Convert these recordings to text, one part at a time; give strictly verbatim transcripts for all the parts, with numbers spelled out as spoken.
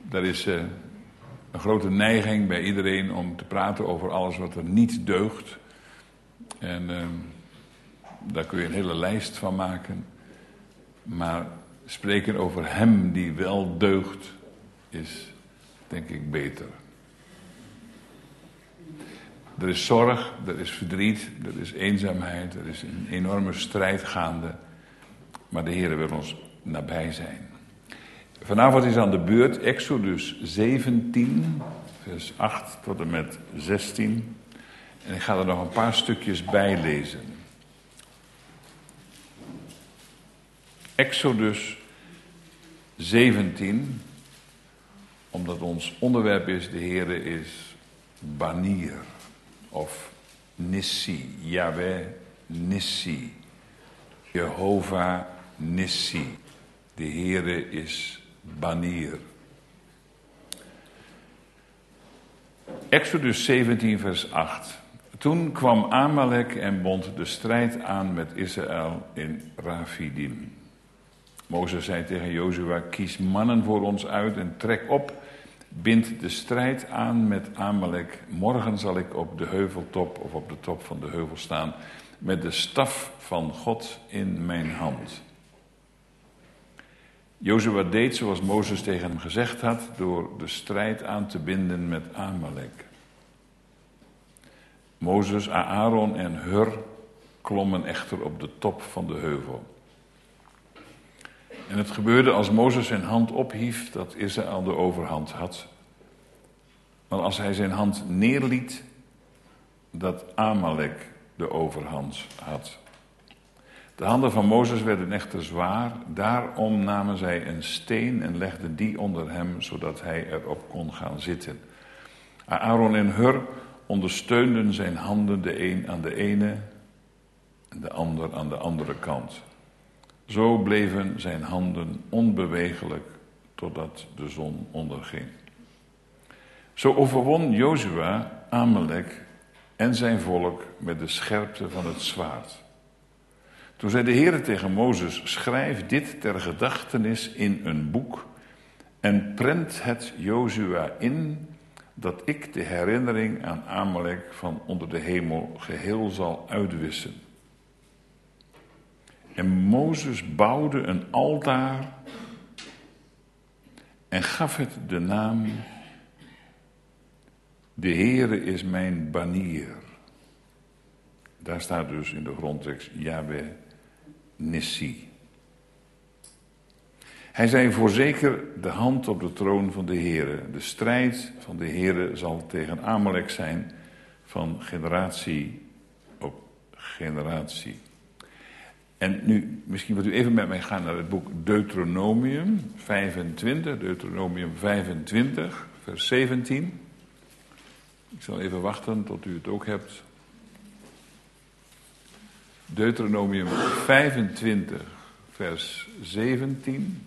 Er is uh, een grote neiging bij iedereen om te praten over alles wat er niet deugt. En uh, daar kun je een hele lijst van maken. Maar spreken over hem die wel deugt is, denk ik, beter. Er is zorg, er is verdriet, er is eenzaamheid, er is een enorme strijd gaande. Maar de Heer wil ons nabij zijn. Vanavond is aan de beurt Exodus zeventien, vers acht tot en met zestien. En ik ga er nog een paar stukjes bij lezen. Exodus zeventien, omdat ons onderwerp is, de Heere is Banier of Nissi, Yahweh Nissi, Jehovah Nissi, de Heere is Banier. Exodus zeventien vers acht. Toen kwam Amalek en bond de strijd aan met Israël in Rafidim. Mozes zei tegen Jozua, kies mannen voor ons uit en trek op, bind de strijd aan met Amalek. Morgen zal ik op de heuveltop of op de top van de heuvel staan, met de staf van God in mijn hand. Jozua deed zoals Mozes tegen hem gezegd had, door de strijd aan te binden met Amalek. Mozes, Aaron en Hur klommen echter op de top van de heuvel. En het gebeurde als Mozes zijn hand ophief, dat Israël de overhand had. Maar als hij zijn hand neerliet, dat Amalek de overhand had. De handen van Mozes werden echter zwaar, daarom namen zij een steen en legden die onder hem, zodat hij erop kon gaan zitten. Aaron en Hur ondersteunden zijn handen, de een aan de ene en de ander aan de andere kant. Zo bleven zijn handen onbewegelijk totdat de zon onderging. Zo overwon Jozua Amalek en zijn volk met de scherpte van het zwaard. Toen zei de Heere tegen Mozes, schrijf dit ter gedachtenis in een boek en prent het Jozua in, dat ik de herinnering aan Amalek van onder de hemel geheel zal uitwissen. En Mozes bouwde een altaar en gaf het de naam, de Heere is mijn banier. Daar staat dus in de grondtekst Yahweh Nissi. Hij zei voorzeker de hand op de troon van de Heere. De strijd van de Heere zal tegen Amalek zijn van generatie op generatie. En nu, misschien wilt u even met mij gaan naar het boek Deuteronomium vijfentwintig, Deuteronomium vijfentwintig, vers zeventien. Ik zal even wachten tot u het ook hebt. Deuteronomium vijfentwintig, vers zeventien.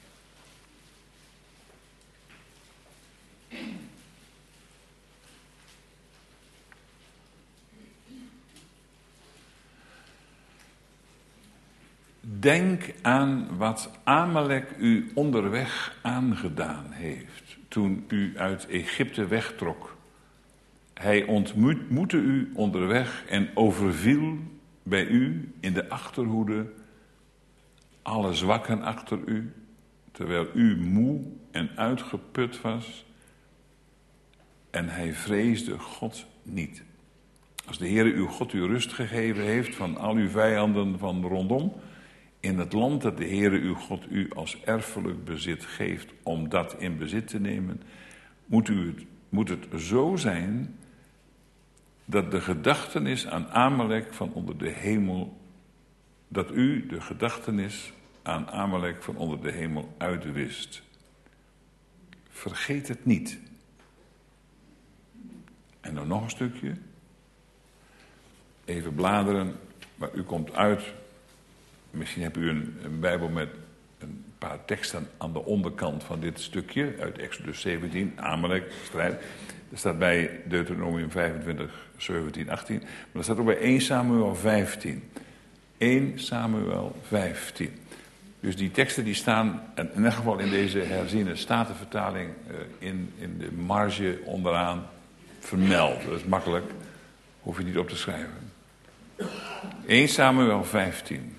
Denk aan wat Amalek u onderweg aangedaan heeft, toen u uit Egypte wegtrok. Hij ontmoette u onderweg en overviel bij u in de achterhoede alle zwakken achter u, terwijl u moe en uitgeput was. En hij vreesde God niet. Als de Heere uw God u rust gegeven heeft van al uw vijanden van rondom, in het land dat de Heere uw God u als erfelijk bezit geeft om dat in bezit te nemen, moet, u het, moet het zo zijn dat de gedachtenis aan Amalek van onder de hemel, dat u de gedachtenis aan Amalek van onder de hemel uitwist. Vergeet het niet. En dan nog een stukje. Even bladeren, maar u komt uit. Misschien hebt u een, een Bijbel met een paar teksten aan de onderkant van dit stukje uit Exodus zeventien, Amalek, strijd. Er staat bij Deuteronomium vijfentwintig, zeventien, achttien. Maar er staat ook bij eerste Samuel vijftien. eerste Samuel vijftien. Dus die teksten die staan, in ieder geval in deze herziene statenvertaling, in, in de marge onderaan vermeld. Dat is makkelijk, hoef je niet op te schrijven. Eerste Samuel vijftien.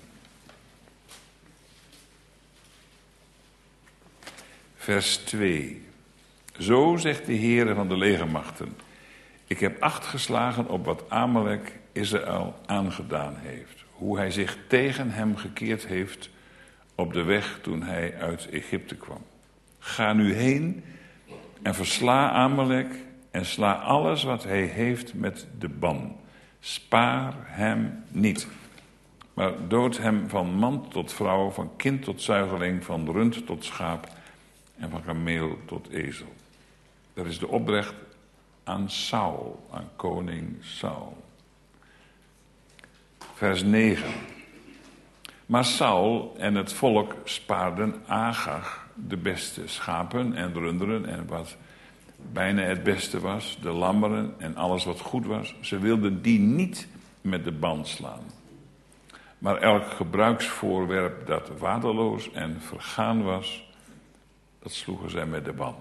Vers twee. Zo zegt de Heere van de legermachten: ik heb acht geslagen op wat Amalek Israël aangedaan heeft. Hoe hij zich tegen hem gekeerd heeft op de weg toen hij uit Egypte kwam. Ga nu heen en versla Amalek en sla alles wat hij heeft met de ban. Spaar hem niet, maar dood hem van man tot vrouw, van kind tot zuigeling, van rund tot schaap en van kameel tot ezel. Dat is de opdracht aan Saul, aan koning Saul. Vers negen. Maar Saul en het volk spaarden Agag, de beste schapen en runderen en wat bijna het beste was, de lammeren en alles wat goed was. Ze wilden die niet met de band slaan. Maar elk gebruiksvoorwerp dat waardeloos en vergaan was, dat sloegen zij met de band.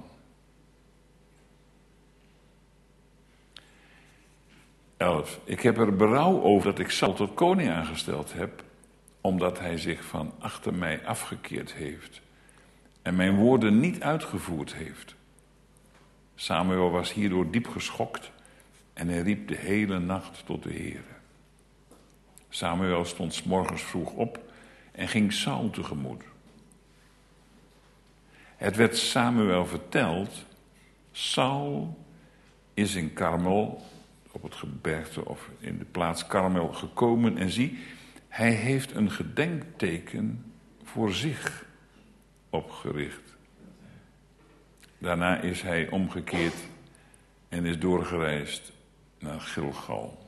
elf. Ik heb er berouw over dat ik Saul tot koning aangesteld heb, omdat hij zich van achter mij afgekeerd heeft en mijn woorden niet uitgevoerd heeft. Samuel was hierdoor diep geschokt en hij riep de hele nacht tot de Heere. Samuel stond 's morgens vroeg op en ging Saul tegemoet. Het werd Samuel verteld: Saul is in Karmel, op het gebergte of in de plaats Karmel gekomen en zie, hij heeft een gedenkteken voor zich opgericht. Daarna is hij omgekeerd en is doorgereisd naar Gilgal.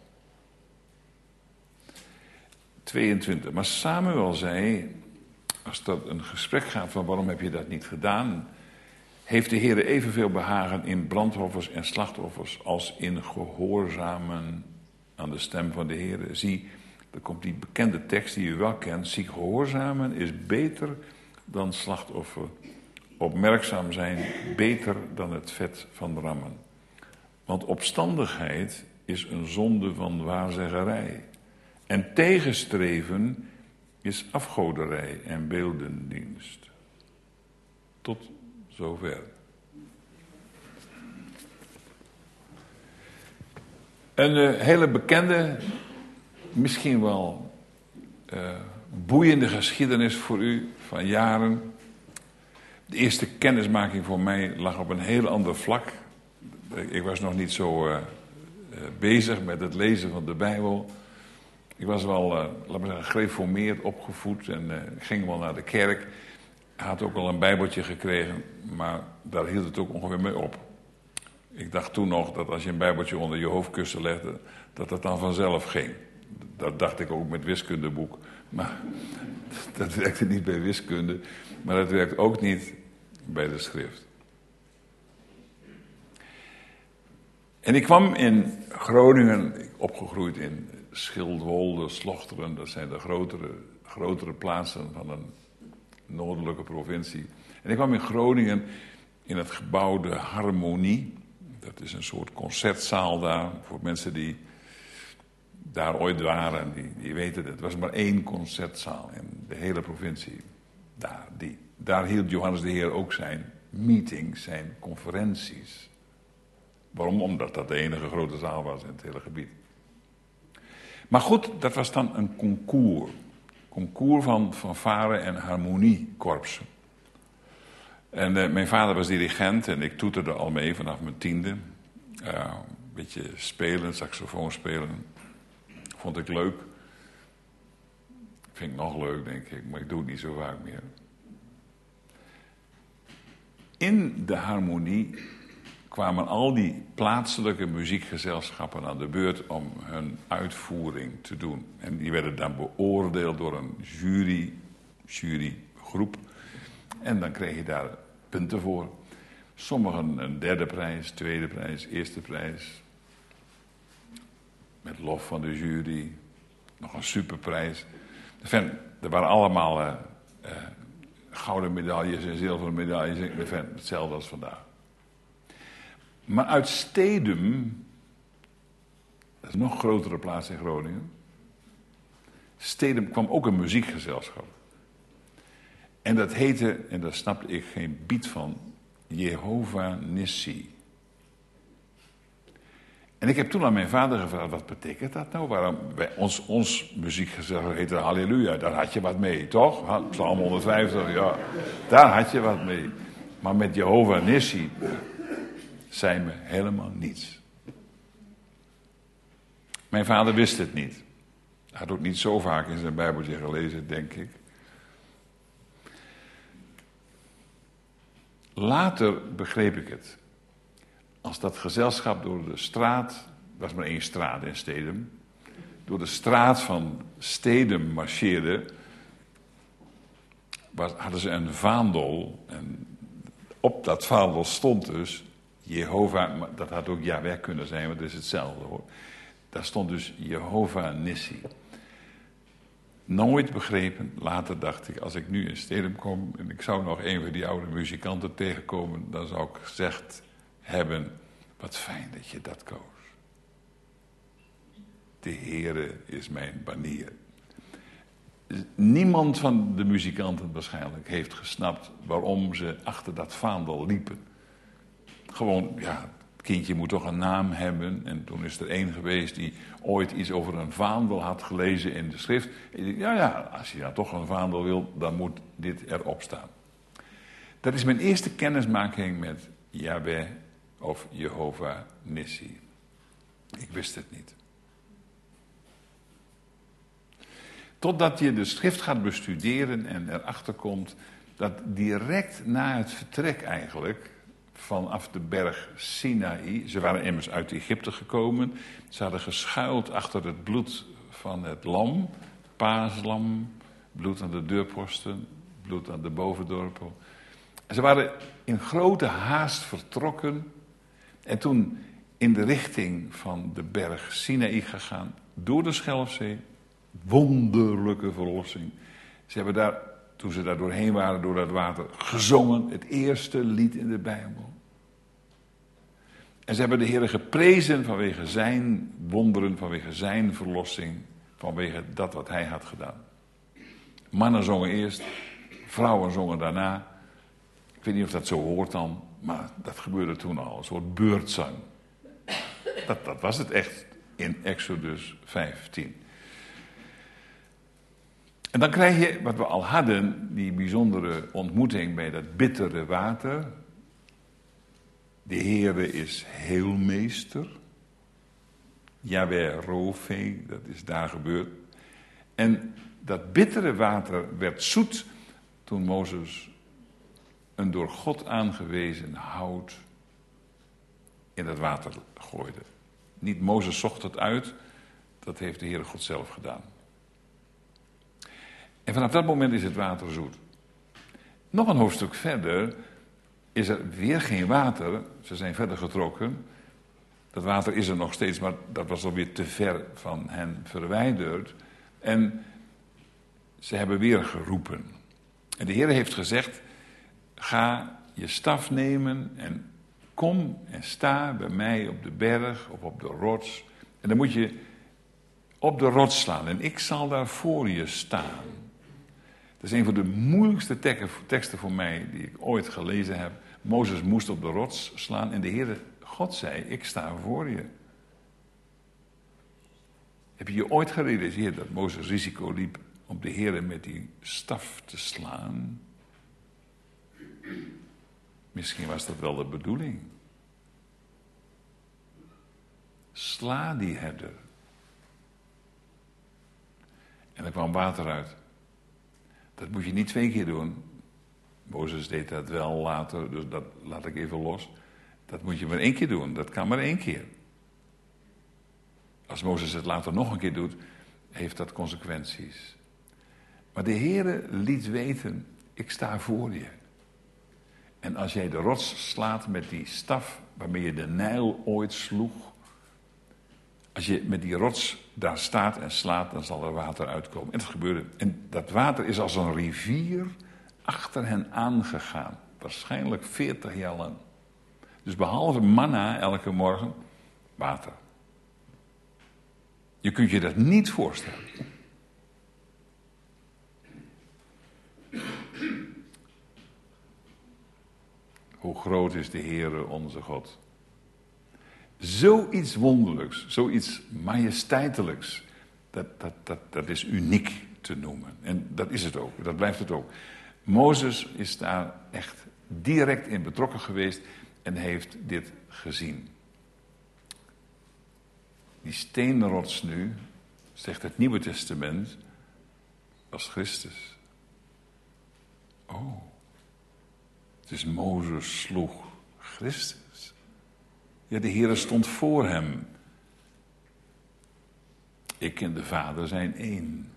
tweeëntwintig. Maar Samuel zei, als dat een gesprek gaat van waarom heb je dat niet gedaan, heeft de Heere evenveel behagen in brandoffers en slachtoffers als in gehoorzamen aan de stem van de Heere. Zie, er komt die bekende tekst die u wel kent. Zie, gehoorzamen is beter dan slachtoffer. Opmerkzaam zijn beter dan het vet van rammen. Want opstandigheid is een zonde van waarzeggerij. En tegenstreven is afgoderij en beeldendienst. Tot zover. Een uh, hele bekende, misschien wel uh, boeiende geschiedenis voor u van jaren. De eerste kennismaking voor mij lag op een heel ander vlak. Ik was nog niet zo uh, uh, bezig met het lezen van de Bijbel. Ik was wel, uh, laten we zeggen, gereformeerd opgevoed en uh, ging wel naar de kerk. Ik had ook al een Bijbeltje gekregen, maar daar hield het ook ongeveer mee op. Ik dacht toen nog dat als je een Bijbeltje onder je hoofdkussen legde, dat dat dan vanzelf ging. Dat dacht ik ook met wiskundeboek. Maar dat werkte niet bij wiskunde, maar dat werkt ook niet bij de schrift. En ik kwam in Groningen, opgegroeid in Schildwolde, Slochteren, dat zijn de grotere, grotere plaatsen van een noordelijke provincie. En ik kwam in Groningen in het gebouw De Harmonie. Dat is een soort concertzaal daar, voor mensen die daar ooit waren, die, die weten het. Het was maar één concertzaal in de hele provincie. Daar, die, daar hield Johannes de Heer ook zijn meetings, zijn conferenties. Waarom? Omdat dat de enige grote zaal was in het hele gebied. Maar goed, dat was dan een concours. Concours van fanfare- en harmoniekorpsen. En uh, mijn vader was dirigent en ik toeterde al mee vanaf mijn tiende. Uh, een beetje spelen, saxofoon spelen. Vond ik leuk. Vind ik nog leuk, denk ik, maar ik doe het niet zo vaak meer. In de harmonie kwamen al die plaatselijke muziekgezelschappen aan de beurt om hun uitvoering te doen. En die werden dan beoordeeld door een jury, jurygroep. En dan kreeg je daar punten voor. Sommigen een derde prijs, tweede prijs, eerste prijs. Met lof van de jury. Nog een superprijs. Enfin, er waren allemaal uh, uh, gouden medailles en zilveren medailles. Hetzelfde als vandaag. Maar uit Stedum, dat is een nog grotere plaats in Groningen. Stedum kwam ook een muziekgezelschap. En dat heette, en daar snapte ik geen biet van, Jehovah Nissi. En ik heb toen aan mijn vader gevraagd, wat betekent dat nou? Waarom, bij ons, ons muziekgezelschap heette Halleluja, daar had je wat mee, toch? Psalm honderdvijftig, ja, daar had je wat mee. Maar met Jehovah Nissi zei me helemaal niets. Mijn vader wist het niet. Hij had ook niet zo vaak in zijn Bijbeltje gelezen, denk ik. Later begreep ik het. Als dat gezelschap door de straat, er was maar één straat in Stedum, door de straat van Stedum marcheerde, was, hadden ze een vaandel. En op dat vaandel stond dus Jehovah, maar dat had ook Yahweh kunnen zijn, want het is hetzelfde hoor. Daar stond dus Jehovah Nissi. Nooit begrepen, later dacht ik, als ik nu in Stedum kom en ik zou nog een van die oude muzikanten tegenkomen, dan zou ik gezegd hebben, wat fijn dat je dat koos. De Heere is mijn banier. Niemand van de muzikanten waarschijnlijk heeft gesnapt waarom ze achter dat vaandel liepen. Gewoon, ja, het kindje moet toch een naam hebben. En toen is er één geweest die ooit iets over een vaandel had gelezen in de schrift. En ik dacht, ja, ja, als je nou toch een vaandel wil, dan moet dit erop staan. Dat is mijn eerste kennismaking met Yahweh of Jehovah Nissi. Ik wist het niet. Totdat je de schrift gaat bestuderen en erachter komt dat direct na het vertrek eigenlijk vanaf de berg Sinaï, ze waren immers uit Egypte gekomen, ze hadden geschuild achter het bloed van het lam, paaslam, bloed aan de deurposten, bloed aan de bovendorpel. En ze waren in grote haast vertrokken en toen in de richting van de berg Sinaï gegaan, door de Schelfzee, wonderlijke verlossing. Ze hebben daar, toen ze daar doorheen waren, door dat water, gezongen, het eerste lied in de Bijbel. En ze hebben de Heer geprezen vanwege zijn wonderen, vanwege zijn verlossing, vanwege dat wat hij had gedaan. Mannen zongen eerst, vrouwen zongen daarna. Ik weet niet of dat zo hoort dan, maar dat gebeurde toen al, een soort beurtzang. Dat, dat was het echt in Exodus vijftien. En dan krijg je, wat we al hadden, die bijzondere ontmoeting bij dat bittere water. De Heere is heelmeester. Yahweh Rofe, dat is daar gebeurd. En dat bittere water werd zoet toen Mozes een door God aangewezen hout in het water gooide. Niet Mozes zocht het uit, dat heeft de Heere God zelf gedaan. En vanaf dat moment is het water zoet. Nog een hoofdstuk verder is er weer geen water. Ze zijn verder getrokken. Dat water is er nog steeds, maar dat was alweer te ver van hen verwijderd. En ze hebben weer geroepen. En de Heer heeft gezegd, ga je staf nemen en kom en sta bij mij op de berg of op de rots. En dan moet je op de rots slaan en ik zal daar voor je staan. Dat is een van de moeilijkste teksten voor mij die ik ooit gelezen heb. Mozes moest op de rots slaan en de Heere God zei, ik sta voor je. Heb je je ooit gerealiseerd dat Mozes risico liep om de Heere met die staf te slaan? Misschien was dat wel de bedoeling. Sla die herder. En er kwam water uit. Dat moet je niet twee keer doen. Mozes deed dat wel later, dus dat laat ik even los. Dat moet je maar één keer doen, dat kan maar één keer. Als Mozes het later nog een keer doet, heeft dat consequenties. Maar de Heere liet weten, ik sta voor je. En als jij de rots slaat met die staf waarmee je de Nijl ooit sloeg, als je met die rots daar staat en slaat, dan zal er water uitkomen. En dat gebeurde. En dat water is als een rivier achter hen aangegaan. Waarschijnlijk veertig jaar lang. Dus behalve manna elke morgen, water. Je kunt je dat niet voorstellen. Hoe groot is de Heere onze God. Zoiets wonderlijks, zoiets majesteitelijks, dat, dat, dat, dat is uniek te noemen. En dat is het ook, dat blijft het ook. Mozes is daar echt direct in betrokken geweest en heeft dit gezien. Die steenrots nu, zegt het Nieuwe Testament, was Christus. Oh, het is Mozes sloeg Christus. Ja, de Heere stond voor hem. Ik en de Vader zijn één.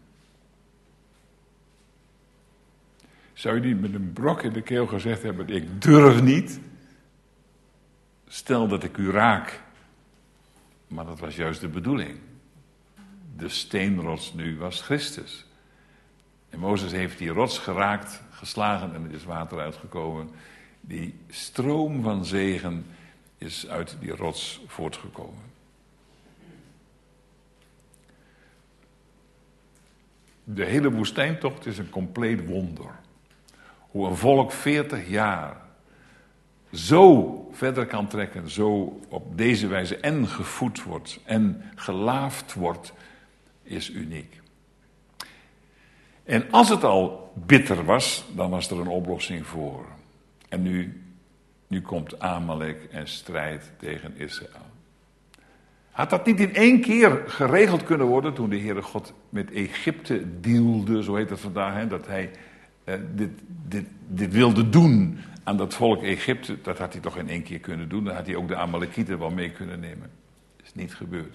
Zou je niet met een brok in de keel gezegd hebben, ik durf niet. Stel dat ik u raak. Maar dat was juist de bedoeling. De steenrots nu was Christus. En Mozes heeft die rots geraakt, geslagen en er is water uitgekomen. Die stroom van zegen is uit die rots voortgekomen. De hele woestijntocht is een compleet wonder. Hoe een volk veertig jaar zo verder kan trekken, zo op deze wijze en gevoed wordt en gelaafd wordt, is uniek. En als het al bitter was, dan was er een oplossing voor. En nu, nu komt Amalek en strijdt tegen Israël. Had dat niet in één keer geregeld kunnen worden toen de Heere God met Egypte dealde, zo heet het vandaag, hè, dat hij eh, dit, dit, dit wilde doen aan dat volk Egypte, dat had hij toch in één keer kunnen doen. Dan had hij ook de Amalekieten wel mee kunnen nemen. Dat is niet gebeurd.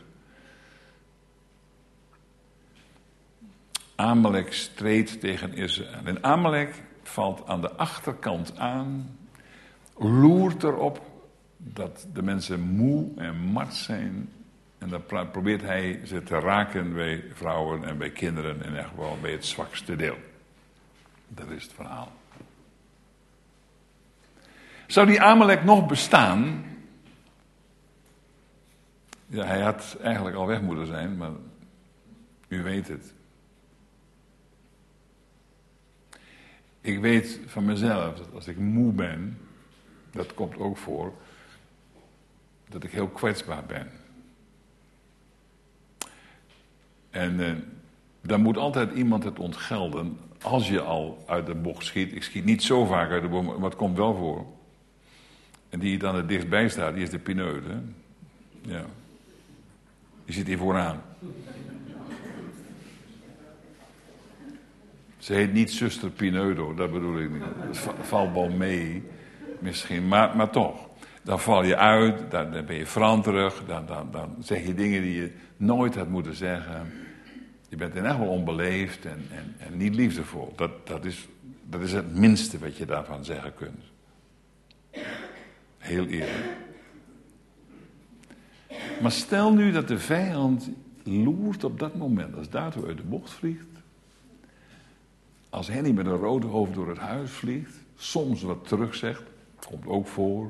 Amalek streed tegen Israël. En Amalek valt aan de achterkant aan, loert erop dat de mensen moe en mat zijn. En dan probeert hij ze te raken bij vrouwen en bij kinderen, in ieder geval bij het zwakste deel. Dat is het verhaal. Zou die Amalek nog bestaan? Ja, hij had eigenlijk al weg moeten zijn, maar u weet het. Ik weet van mezelf dat als ik moe ben, dat komt ook voor, dat ik heel kwetsbaar ben. En eh, dan moet altijd iemand het ontgelden als je al uit de bocht schiet. Ik schiet niet zo vaak uit de bocht, maar het komt wel voor. En die dan het dichtstbij staat, die is de pineut, hè? Ja. Die zit hier vooraan. Ze heet niet zuster Pineudo, dat bedoel ik niet. Het valt wel mee, misschien, maar, maar toch. Dan val je uit, dan, dan ben je veranderig, dan, dan, dan zeg je dingen die je nooit had moeten zeggen. Je bent in ieder geval onbeleefd en, en, en niet liefdevol. Dat, dat, is, dat is het minste wat je daarvan zeggen kunt. Heel eerlijk. Maar stel nu dat de vijand loert op dat moment, als Dato uit de bocht vliegt. Als Henny met een rode hoofd door het huis vliegt, soms wat terug zegt, komt ook voor.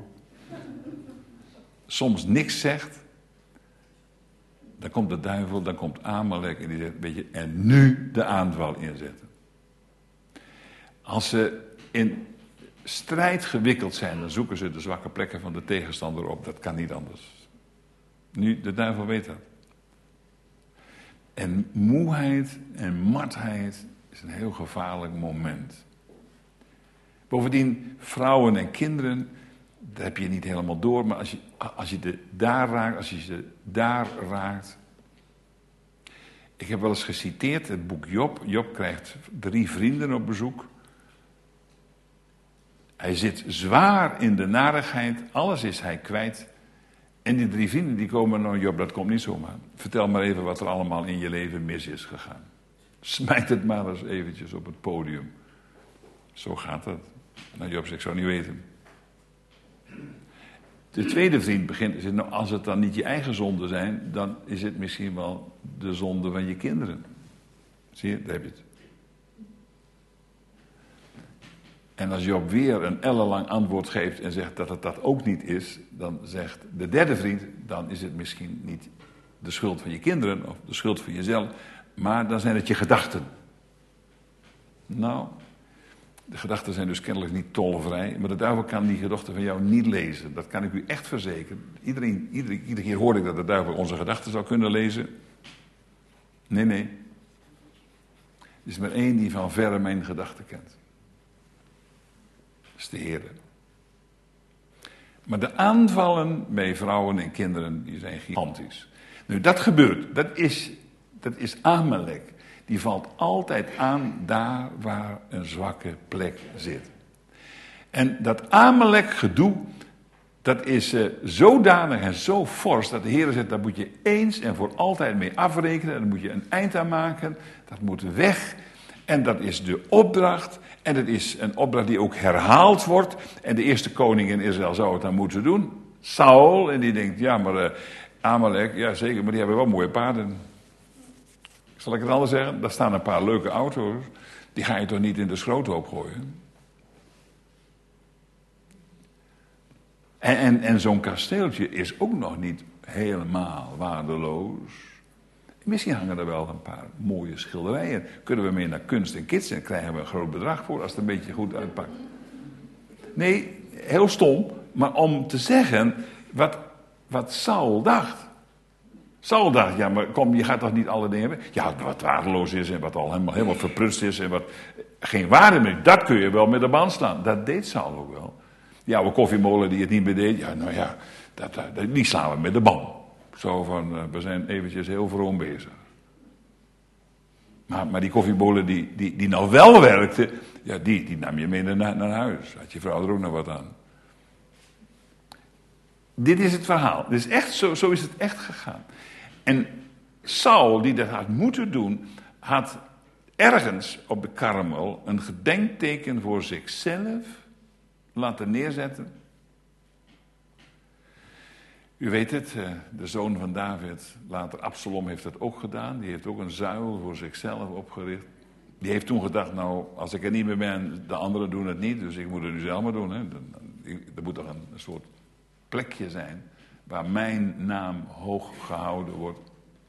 Soms niks zegt. Dan komt de duivel, dan komt Amalek en die zegt, weet je, en nu de aanval inzetten. Als ze in strijd gewikkeld zijn, dan zoeken ze de zwakke plekken van de tegenstander op. Dat kan niet anders. Nu, de duivel weet dat. En moeheid en matheid is een heel gevaarlijk moment. Bovendien, vrouwen en kinderen, dat heb je niet helemaal door, maar als je, als je de daar raakt, als je ze daar raakt. Ik heb wel eens geciteerd het boek Job. Job krijgt drie vrienden op bezoek. Hij zit zwaar in de narigheid, alles is hij kwijt. En die drie vrienden die komen, nou Job, dat komt niet zomaar. Vertel maar even wat er allemaal in je leven mis is gegaan. Smijt het maar eens eventjes op het podium. Zo gaat dat. Nou Job zegt, ik zou niet weten. De tweede vriend begint te zeggen, nou, als het dan niet je eigen zonden zijn, dan is het misschien wel de zonde van je kinderen. Zie je, daar heb je het. En als Job weer een ellenlang antwoord geeft en zegt dat het dat ook niet is, dan zegt de derde vriend, dan is het misschien niet de schuld van je kinderen of de schuld van jezelf, maar dan zijn het je gedachten. Nou, de gedachten zijn dus kennelijk niet tolvrij, maar de duivel kan die gedachten van jou niet lezen. Dat kan ik u echt verzekeren. Iedereen, iedere, iedere keer hoorde ik dat de duivel onze gedachten zou kunnen lezen. Nee, nee. Er is maar één die van verre mijn gedachten kent. Dat is de Heer. Maar de aanvallen bij vrouwen en kinderen, die zijn gigantisch. Nu, dat gebeurt. Dat is, dat is Amalek. Die valt altijd aan daar waar een zwakke plek zit. En dat Amalek gedoe, dat is uh, zodanig en zo fors dat de Heer zegt, daar moet je eens en voor altijd mee afrekenen. Daar moet je een eind aan maken. Dat moet weg. En dat is de opdracht. En dat is een opdracht die ook herhaald wordt. En de eerste koning in Israël zou het dan moeten doen. Saul. En die denkt, ja maar uh, Amalek, ja zeker, maar die hebben wel mooie paarden. Zal ik het anders zeggen? Daar staan een paar leuke auto's. Die ga je toch niet in de schroothoop gooien? En, en, en zo'n kasteeltje is ook nog niet helemaal waardeloos. Misschien hangen er wel een paar mooie schilderijen. Kunnen we mee naar kunst en kids en krijgen we een groot bedrag voor als het een beetje goed uitpakt. Nee, heel stom, maar om te zeggen wat, wat Saul dacht. Saul dacht, ja maar kom, je gaat toch niet alle dingen hebben? Ja, wat waardeloos is en wat al helemaal, helemaal verprutst is en wat geen waarde meer, dat kun je wel met de band slaan. Dat deed Saul ook wel. Die oude koffiemolen die het niet meer deed, ja nou ja, dat, dat, die slaan we met de band. Zo van, uh, we zijn eventjes heel vroom bezig. Maar, maar die koffiemolen die, die, die nou wel werkte, ja die, die nam je mee naar, naar huis. Had je vrouw er ook nog wat aan. Dit is het verhaal. Dit is echt, zo, zo is het echt gegaan. En Saul, die dat had moeten doen, had ergens op de Karmel een gedenkteken voor zichzelf laten neerzetten. U weet het, de zoon van David, later Absalom, heeft dat ook gedaan. Die heeft ook een zuil voor zichzelf opgericht. Die heeft toen gedacht, nou, als ik er niet meer ben, de anderen doen het niet, dus ik moet het nu zelf maar doen. Hè. Er moet toch een, een soort plekje zijn waar mijn naam hoog gehouden wordt.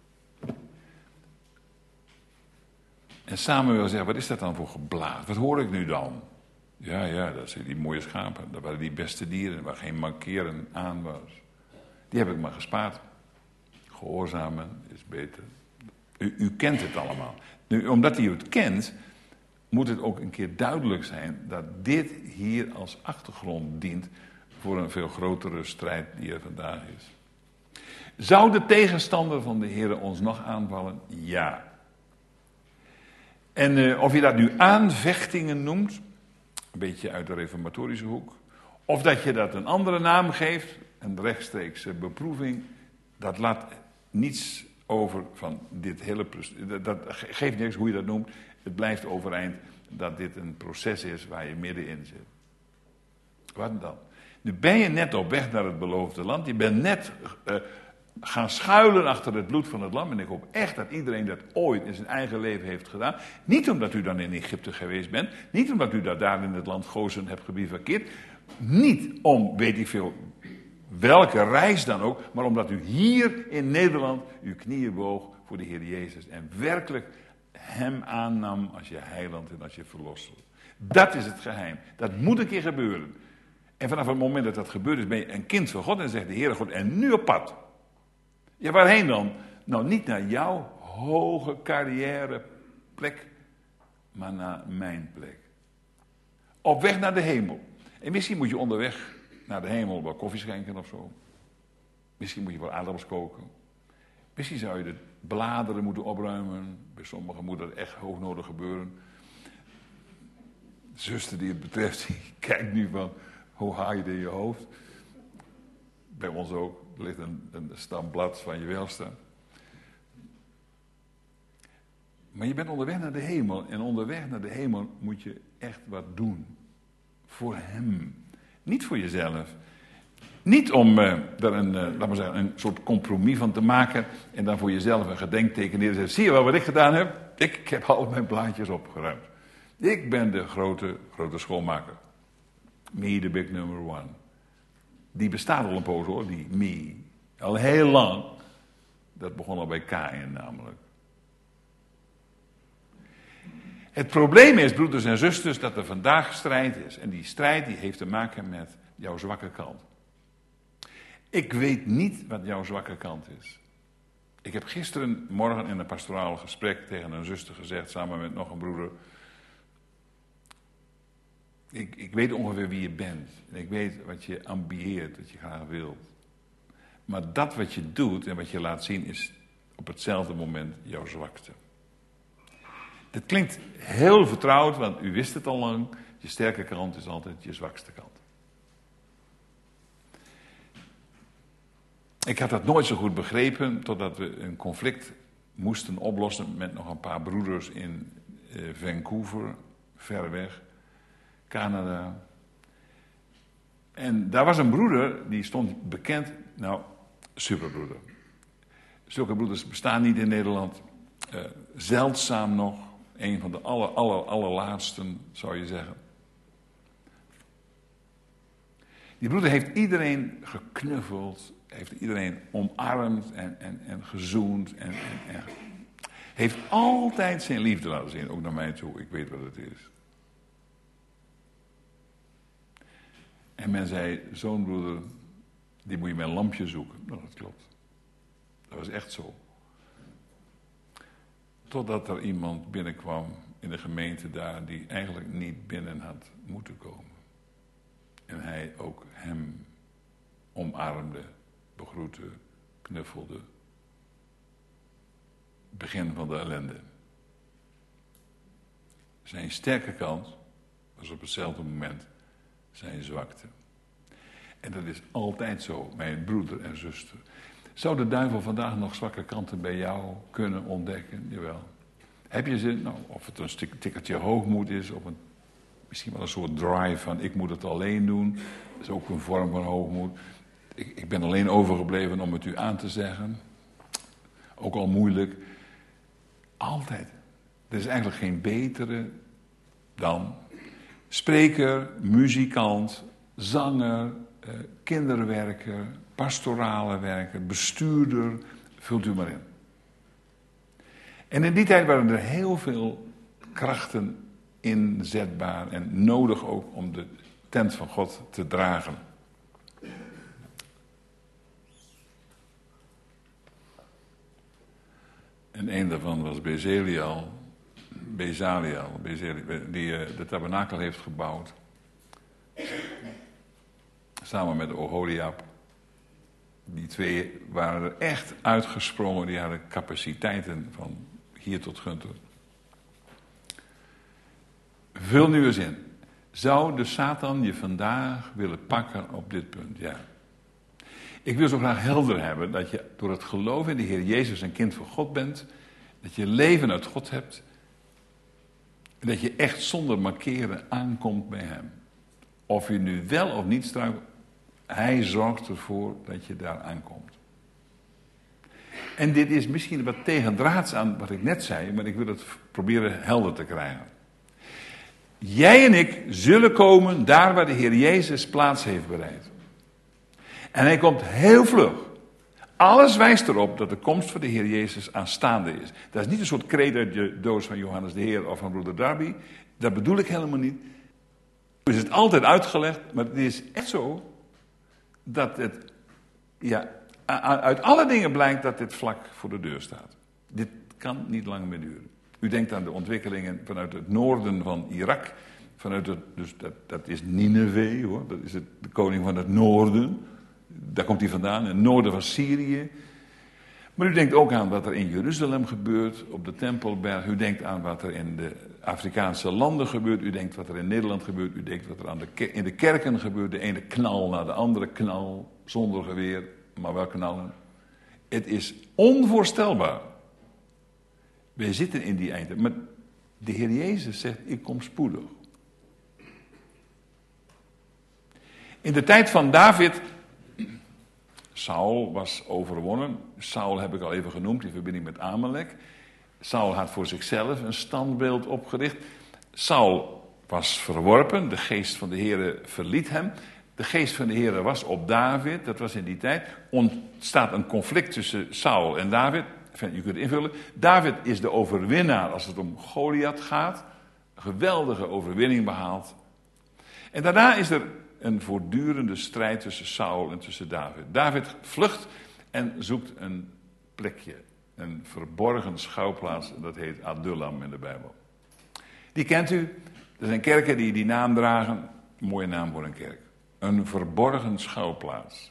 En Samuel zegt, wat is dat dan voor geblaad? Wat hoor ik nu dan? Ja, ja, dat zijn die mooie schapen. Dat waren die beste dieren waar geen mankeren aan was. Die heb ik maar gespaard. Gehoorzamen is beter. U, u kent het allemaal. Nu, omdat u het kent, moet het ook een keer duidelijk zijn dat dit hier als achtergrond dient voor een veel grotere strijd die er vandaag is. Zou de tegenstander van de Heer ons nog aanvallen? Ja. En uh, of je dat nu aanvechtingen noemt, een beetje uit de reformatorische hoek, of dat je dat een andere naam geeft, een rechtstreekse beproeving, dat laat niets over van dit hele proces. Dat, dat geeft niks hoe je dat noemt. Het blijft overeind dat dit een proces is waar je middenin zit. Wat dan? Nu ben je net op weg naar het beloofde land. Je bent net uh, gaan schuilen achter het bloed van het lam. En ik hoop echt dat iedereen dat ooit in zijn eigen leven heeft gedaan. Niet omdat u dan in Egypte geweest bent. Niet omdat u dat daar in het land Gozen hebt gebivakkeerd. Niet om, weet ik veel, welke reis dan ook. Maar omdat u hier in Nederland uw knieën boog voor de Heer Jezus. En werkelijk hem aannam als je heiland en als je verlosser. Dat is het geheim. Dat moet een keer gebeuren. En vanaf het moment dat dat gebeurd is, ben je een kind van God en zegt de Heere God, en nu op pad. Ja, waarheen dan? Nou, niet naar jouw hoge carrièreplek, maar naar mijn plek. Op weg naar de hemel. En misschien moet je onderweg naar de hemel wel koffie schenken of zo. Misschien moet je wel aardappels koken. Misschien zou je de bladeren moeten opruimen. Bij sommigen moet dat echt hoognodig gebeuren. De zuster die het betreft, die kijkt nu van, hoe haal je het in je hoofd? Bij ons ook. Er ligt een, een stamblad van je welste. Maar je bent onderweg naar de hemel. En onderweg naar de hemel moet je echt wat doen. Voor hem. Niet voor jezelf. Niet om uh, daar een, uh, laat maar zeggen, een soort compromis van te maken. En dan voor jezelf een gedenkteken neer te zetten. Zie je wel wat ik gedaan heb? Ik, ik heb al mijn blaadjes opgeruimd. Ik ben de grote, grote schoonmaker. Me, the big number one. Die bestaat al een poos hoor, die me. Al heel lang. Dat begon al bij Kaïn namelijk. Het probleem is, broeders en zusters, dat er vandaag strijd is. En die strijd die heeft te maken met jouw zwakke kant. Ik weet niet wat jouw zwakke kant is. Ik heb gisteren morgen in een pastoraal gesprek tegen een zuster gezegd, samen met nog een broeder. Ik, ik weet ongeveer wie je bent. En ik weet wat je ambieert, wat je graag wilt. Maar dat wat je doet en wat je laat zien is op hetzelfde moment jouw zwakte. Het klinkt heel vertrouwd, want u wist het al lang. Je sterke kant is altijd je zwakste kant. Ik had dat nooit zo goed begrepen, totdat we een conflict moesten oplossen met nog een paar broeders in eh, Vancouver, ver weg, Canada. En daar was een broeder, die stond bekend, nou, superbroeder. Zulke broeders bestaan niet in Nederland. Uh, zeldzaam nog, een van de aller, aller, allerlaatsten, zou je zeggen. Die broeder heeft iedereen geknuffeld, heeft iedereen omarmd en, en, en gezoend. En, en, en heeft altijd zijn liefde laten zien, ook naar mij toe. Ik weet wat het is. En men zei, zo'n broeder, die moet je met een lampje zoeken. Nou, dat klopt. Dat was echt zo. Totdat er iemand binnenkwam in de gemeente daar die eigenlijk niet binnen had moeten komen. En hij ook hem omarmde, begroette, knuffelde. Begin van de ellende. Zijn sterke kant was op hetzelfde moment zijn zwakte. En dat is altijd zo, mijn broeder en zuster. Zou de duivel vandaag nog zwakke kanten bij jou kunnen ontdekken? Jawel. Heb je ze, nou, of het een stuk, tikkeltje hoogmoed is, of een, misschien wel een soort drive van ik moet het alleen doen. Dat is ook een vorm van hoogmoed. Ik, ik ben alleen overgebleven om het u aan te zeggen. Ook al moeilijk. Altijd. Er is eigenlijk geen betere dan spreker, muzikant, zanger, eh, kinderwerker, pastorale werker, bestuurder, vult u maar in. En in die tijd waren er heel veel krachten inzetbaar en nodig ook om de tent van God te dragen. En een daarvan was Bezaliel, Bezaliel, Bezaliel die de tabernakel heeft gebouwd. Samen met Oholiab. Die twee waren er echt uitgesprongen, die hadden capaciteiten van hier tot Gunther. Vul nu eens in. Zou de Satan je vandaag willen pakken op dit punt? Ja. Ik wil zo graag helder hebben dat je door het geloof in de Heer Jezus een kind van God bent. Dat je leven uit God hebt. En dat je echt zonder markeren aankomt bij hem. Of je nu wel of niet struikelt, hij zorgt ervoor dat je daar aankomt. En dit is misschien wat tegendraads aan wat ik net zei, maar ik wil het proberen helder te krijgen. Jij en ik zullen komen daar waar de Heer Jezus plaats heeft bereid. En hij komt heel vlug. Alles wijst erop dat de komst van de Heer Jezus aanstaande is. Dat is niet een soort kreet uit de doos van Johannes de Heer of van broeder Darby. Dat bedoel ik helemaal niet. Is het altijd uitgelegd, maar het is echt zo dat het, ja, uit alle dingen blijkt dat dit vlak voor de deur staat. Dit kan niet lang meer duren. U denkt aan de ontwikkelingen vanuit het noorden van Irak. Vanuit het, dus dat, dat is Nineveh, hoor. Dat is het, de koning van het noorden. Daar komt hij vandaan, in het noorden van Syrië. Maar u denkt ook aan wat er in Jeruzalem gebeurt, op de Tempelberg. U denkt aan wat er in de Afrikaanse landen gebeurt. U denkt wat er in Nederland gebeurt. U denkt wat er aan de, in de kerken gebeurt. De ene knal na de andere knal, zonder geweer, maar wel knallen. Het is onvoorstelbaar. Wij zitten in die einde. Maar de Heer Jezus zegt, ik kom spoedig. In de tijd van David, Saul was overwonnen. Saul heb ik al even genoemd, in verbinding met Amalek. Saul had voor zichzelf een standbeeld opgericht. Saul was verworpen, de geest van de Heere verliet hem. De geest van de Heere was op David, dat was in die tijd. Ontstaat een conflict tussen Saul en David. Enfin, je kunt het invullen. David is de overwinnaar als het om Goliath gaat. Een geweldige overwinning behaald. En daarna is er een voortdurende strijd tussen Saul en tussen David. David vlucht en zoekt een plekje. Een verborgen schouwplaats, dat heet Adullam in de Bijbel. Die kent u. Er zijn kerken die die naam dragen. Een mooie naam voor een kerk. Een verborgen schouwplaats.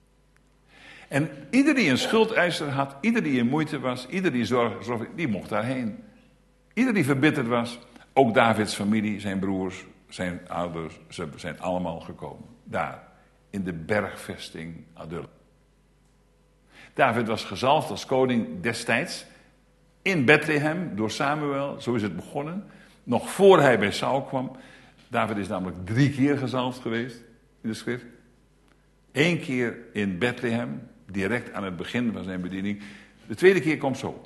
En ieder die een schuldeiser had, ieder die in moeite was, ieder die zorg, zorg die mocht daarheen. Ieder die verbitterd was, ook Davids familie, zijn broers, zijn ouders, ze zijn allemaal gekomen. Daar, in de bergvesting Adullam. David was gezalfd als koning destijds in Bethlehem door Samuel, zo is het begonnen. Nog voor hij bij Saul kwam. David is namelijk drie keer gezalfd geweest in de schrift. Eén keer in Bethlehem, direct aan het begin van zijn bediening. De tweede keer komt zo.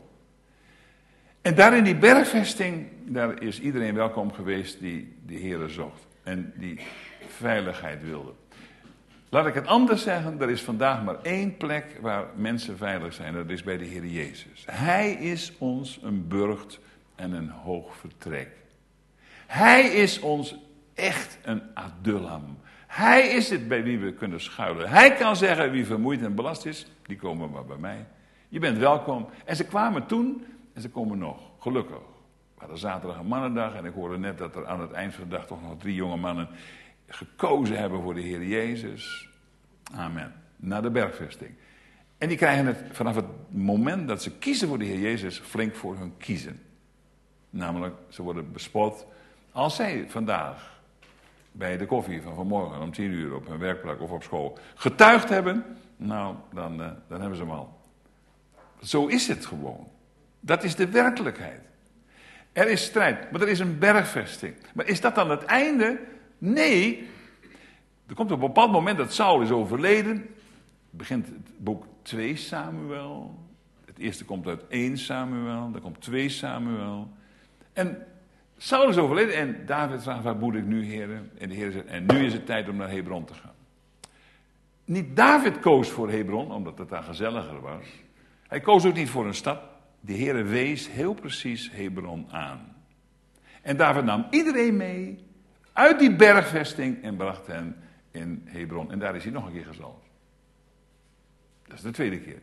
En daar in die bergvesting, daar is iedereen welkom geweest die de Heere zocht. En die veiligheid wilde. Laat ik het anders zeggen, er is vandaag maar één plek waar mensen veilig zijn. Dat is bij de Heer Jezus. Hij is ons een burcht en een hoog vertrek. Hij is ons echt een Adullam. Hij is het bij wie we kunnen schuilen. Hij kan zeggen wie vermoeid en belast is, die komen maar bij mij. Je bent welkom. En ze kwamen toen en ze komen nog, gelukkig. We hadden zaterdag een mannendag en ik hoorde net dat er aan het eind van de dag toch nog drie jonge mannen gekozen hebben voor de Heer Jezus. Amen. Naar de bergvesting. En die krijgen het vanaf het moment dat ze kiezen voor de Heer Jezus flink voor hun kiezen. Namelijk, ze worden bespot. Als zij vandaag bij de koffie van vanmorgen om tien uur op hun werkplek of op school getuigd hebben, nou, dan, uh, dan hebben ze hem al. Zo is het gewoon. Dat is de werkelijkheid. Er is strijd, maar er is een bergvesting. Maar is dat dan het einde? Nee. Er komt op een bepaald moment dat Saul is overleden. Begint het boek twee Samuel. Het eerste komt uit één Samuel. Dan komt twee Samuel. En Saul is overleden en David vraagt, waar moet ik nu, heren? En de Heer zegt, en nu is het tijd om naar Hebron te gaan. Niet David koos voor Hebron, omdat het daar gezelliger was. Hij koos ook niet voor een stad. De Heer wees heel precies Hebron aan. En David nam iedereen mee uit die bergvesting en bracht hen in Hebron. En daar is hij nog een keer gezalfd. Dat is de tweede keer.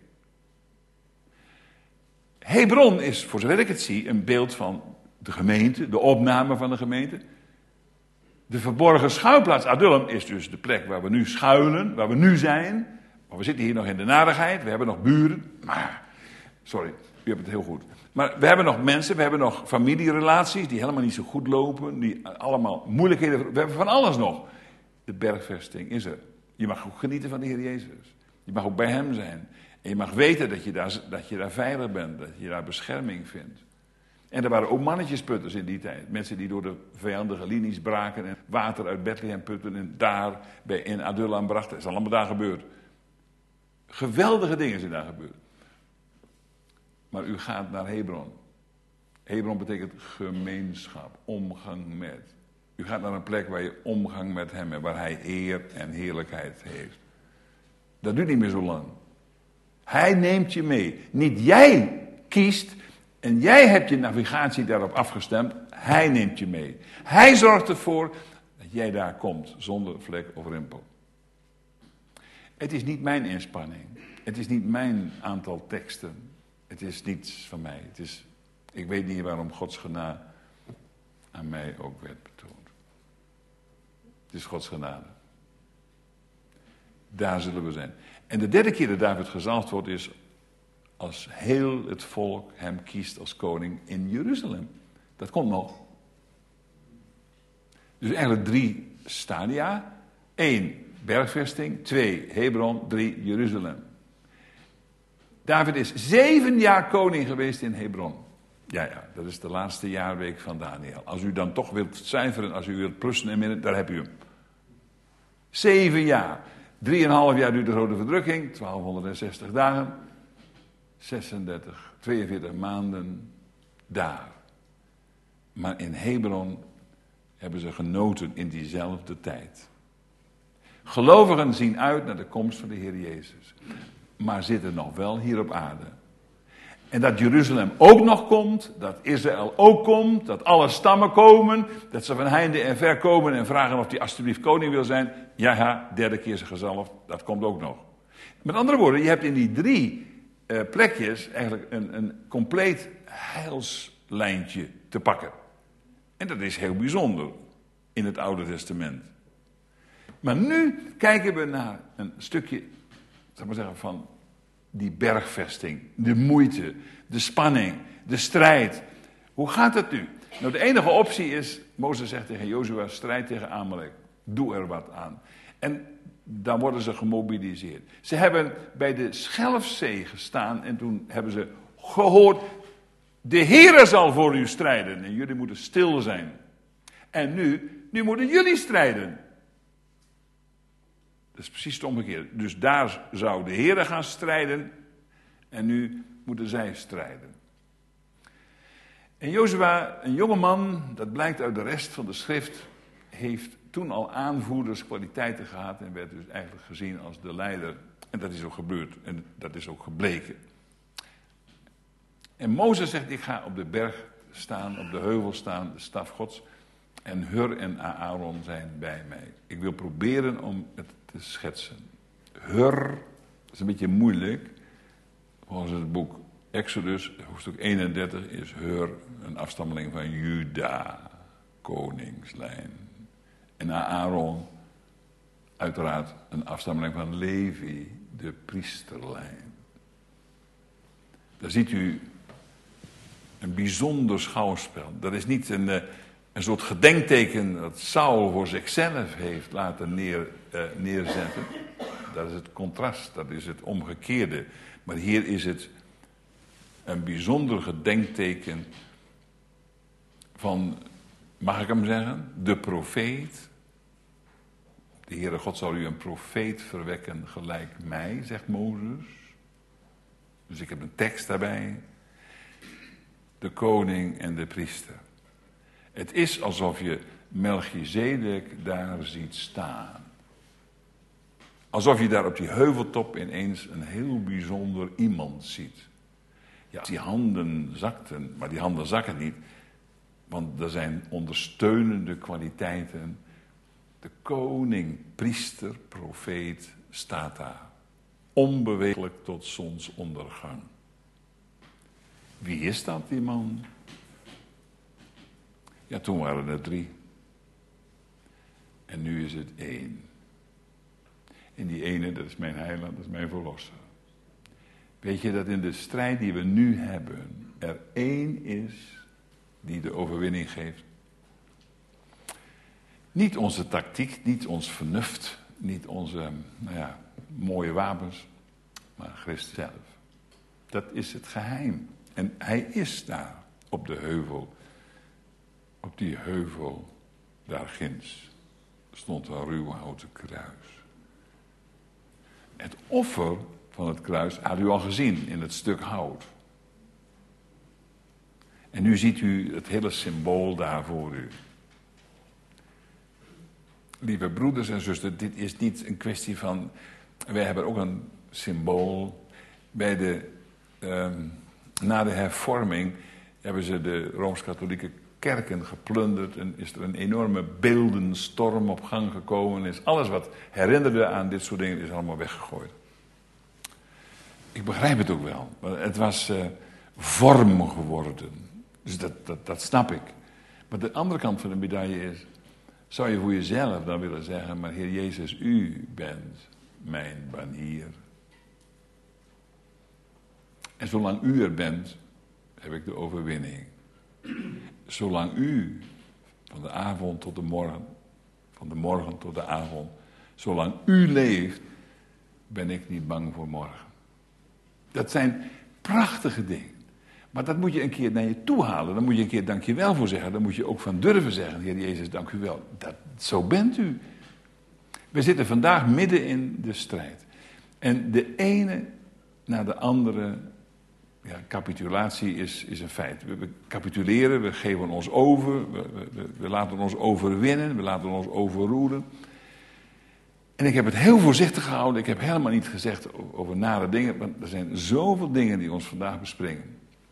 Hebron is, voor zover ik het zie, een beeld van de gemeente, de opname van de gemeente. De verborgen schuilplaats Adullam is dus de plek waar we nu schuilen, waar we nu zijn. Maar we zitten hier nog in de narigheid, we hebben nog buren. Maar, sorry, u hebt het heel goed. Maar we hebben nog mensen, we hebben nog familierelaties die helemaal niet zo goed lopen. Die allemaal moeilijkheden, we hebben van alles nog. De bergvesting is er. Je mag ook genieten van de Heer Jezus. Je mag ook bij hem zijn. En je mag weten dat je daar, dat je daar veilig bent, dat je daar bescherming vindt. En er waren ook mannetjesputters in die tijd. Mensen die door de vijandige linies braken en water uit Bethlehem putten en daar bij, in Adullam brachten. Dat is allemaal daar gebeurd. Geweldige dingen zijn daar gebeurd. Maar u gaat naar Hebron. Hebron betekent gemeenschap, omgang met. U gaat naar een plek waar je omgang met hem hebt, waar hij eer en heerlijkheid heeft. Dat duurt niet meer zo lang. Hij neemt je mee. Niet jij kiest en jij hebt je navigatie daarop afgestemd. Hij neemt je mee. Hij zorgt ervoor dat jij daar komt zonder vlek of rimpel. Het is niet mijn inspanning. Het is niet mijn aantal teksten. Het is niets van mij. Het is, ik weet niet waarom Gods genade aan mij ook werd betoond. Het is Gods genade. Daar zullen we zijn. En de derde keer dat David gezalfd wordt is als heel het volk hem kiest als koning in Jeruzalem. Dat komt nog. Dus eigenlijk drie stadia. Eén, bergvesting. Twee, Hebron. Drie, Jeruzalem. David is zeven jaar koning geweest in Hebron. Ja, ja, dat is de laatste jaarweek van Daniel. Als u dan toch wilt cijferen, als u wilt plussen en minnen, daar heb u hem. Zeven jaar. Drieënhalf jaar duurt de grote verdrukking, twaalfhonderdzestig dagen. zesendertig, tweeënveertig maanden daar. Maar in Hebron hebben ze genoten in diezelfde tijd. Gelovigen zien uit naar de komst van de Heer Jezus. Maar zitten nog wel hier op aarde. En dat Jeruzalem ook nog komt, dat Israël ook komt, dat alle stammen komen, dat ze van heinde en ver komen en vragen of hij alsjeblieft koning wil zijn. Ja, ja, derde keer zijn gezalfd, dat komt ook nog. Met andere woorden, je hebt in die drie uh, plekjes eigenlijk een, een compleet heilslijntje te pakken. En dat is heel bijzonder in het Oude Testament. Maar nu kijken we naar een stukje, zal ik maar zeggen, van die bergvesting, de moeite, de spanning, de strijd. Hoe gaat het nu? Nou, de enige optie is, Mozes zegt tegen Jozua, strijd tegen Amalek. Doe er wat aan. En dan worden ze gemobiliseerd. Ze hebben bij de Schelfzee gestaan en toen hebben ze gehoord, de Heere zal voor u strijden en jullie moeten stil zijn. En nu, nu moeten jullie strijden. Dat is precies het omgekeerde. Dus daar zou de Heere gaan strijden en nu moeten zij strijden. En Jozua, een jonge man, dat blijkt uit de rest van de schrift, heeft toen al aanvoerderskwaliteiten gehad en werd dus eigenlijk gezien als de leider. En dat is ook gebeurd en dat is ook gebleken. En Mozes zegt, ik ga op de berg staan, op de heuvel staan, de staf Gods. En Hur en Aaron zijn bij mij. Ik wil proberen om het te schetsen. Hur, is een beetje moeilijk. Volgens het boek Exodus, hoofdstuk eenendertig, is Hur een afstammeling van Juda, koningslijn. En Aaron, uiteraard een afstammeling van Levi, de priesterlijn. Daar ziet u een bijzonder schouwspel. Dat is niet een, een soort gedenkteken dat Saul voor zichzelf heeft laten neer, uh, neerzetten. Dat is het contrast, dat is het omgekeerde. Maar hier is het een bijzonder gedenkteken van, mag ik hem zeggen, de profeet. De Heere God zal u een profeet verwekken gelijk mij, zegt Mozes. Dus ik heb een tekst daarbij. De koning en de priester. Het is alsof je Melchizedek daar ziet staan. Alsof je daar op die heuveltop ineens een heel bijzonder iemand ziet. Ja, die handen zakten, maar die handen zakken niet. Want er zijn ondersteunende kwaliteiten. De koning, priester, profeet staat daar. Onbeweeglijk tot zonsondergang. Wie is dat, die man? Ja, toen waren er drie. En nu is het één. En die ene, dat is mijn heiland, dat is mijn verlosser. Weet je dat in de strijd die we nu hebben, er één is die de overwinning geeft? Niet onze tactiek, niet ons vernuft, niet onze, nou ja, mooie wapens, maar Christus zelf. Dat is het geheim. En hij is daar op de heuvel. Op die heuvel, daar ginds, stond een ruw houten kruis. Het offer van het kruis had u al gezien in het stuk hout. En nu ziet u het hele symbool daar voor u. Lieve broeders en zusters, dit is niet een kwestie van, wij hebben ook een symbool. Bij de, uh, na de hervorming hebben ze de Rooms-Katholieke kerken geplunderd en is er een enorme beeldenstorm op gang gekomen. Is alles wat herinnerde aan dit soort dingen is allemaal weggegooid. Ik begrijp het ook wel. Maar het was uh, vorm geworden. Dus dat, dat, dat snap ik. Maar de andere kant van de medaille is, zou je voor jezelf dan willen zeggen, maar Heer Jezus, u bent mijn banier. En zolang u er bent, heb ik de overwinning. Zolang u, van de avond tot de morgen, van de morgen tot de avond, zolang u leeft, ben ik niet bang voor morgen. Dat zijn prachtige dingen. Maar dat moet je een keer naar je toe halen. Dan moet je een keer dankjewel voor zeggen. Dan moet je ook van durven zeggen, Heer Jezus, dank u wel. Dat, zo bent u. We zitten vandaag midden in de strijd. En de ene na de andere, ja, capitulatie is, is een feit. We, we capituleren, we geven ons over, we, we, we laten ons overwinnen, we laten ons overroeren. En ik heb het heel voorzichtig gehouden. Ik heb helemaal niet gezegd over, over nare dingen, want er zijn zoveel dingen die ons vandaag bespringen.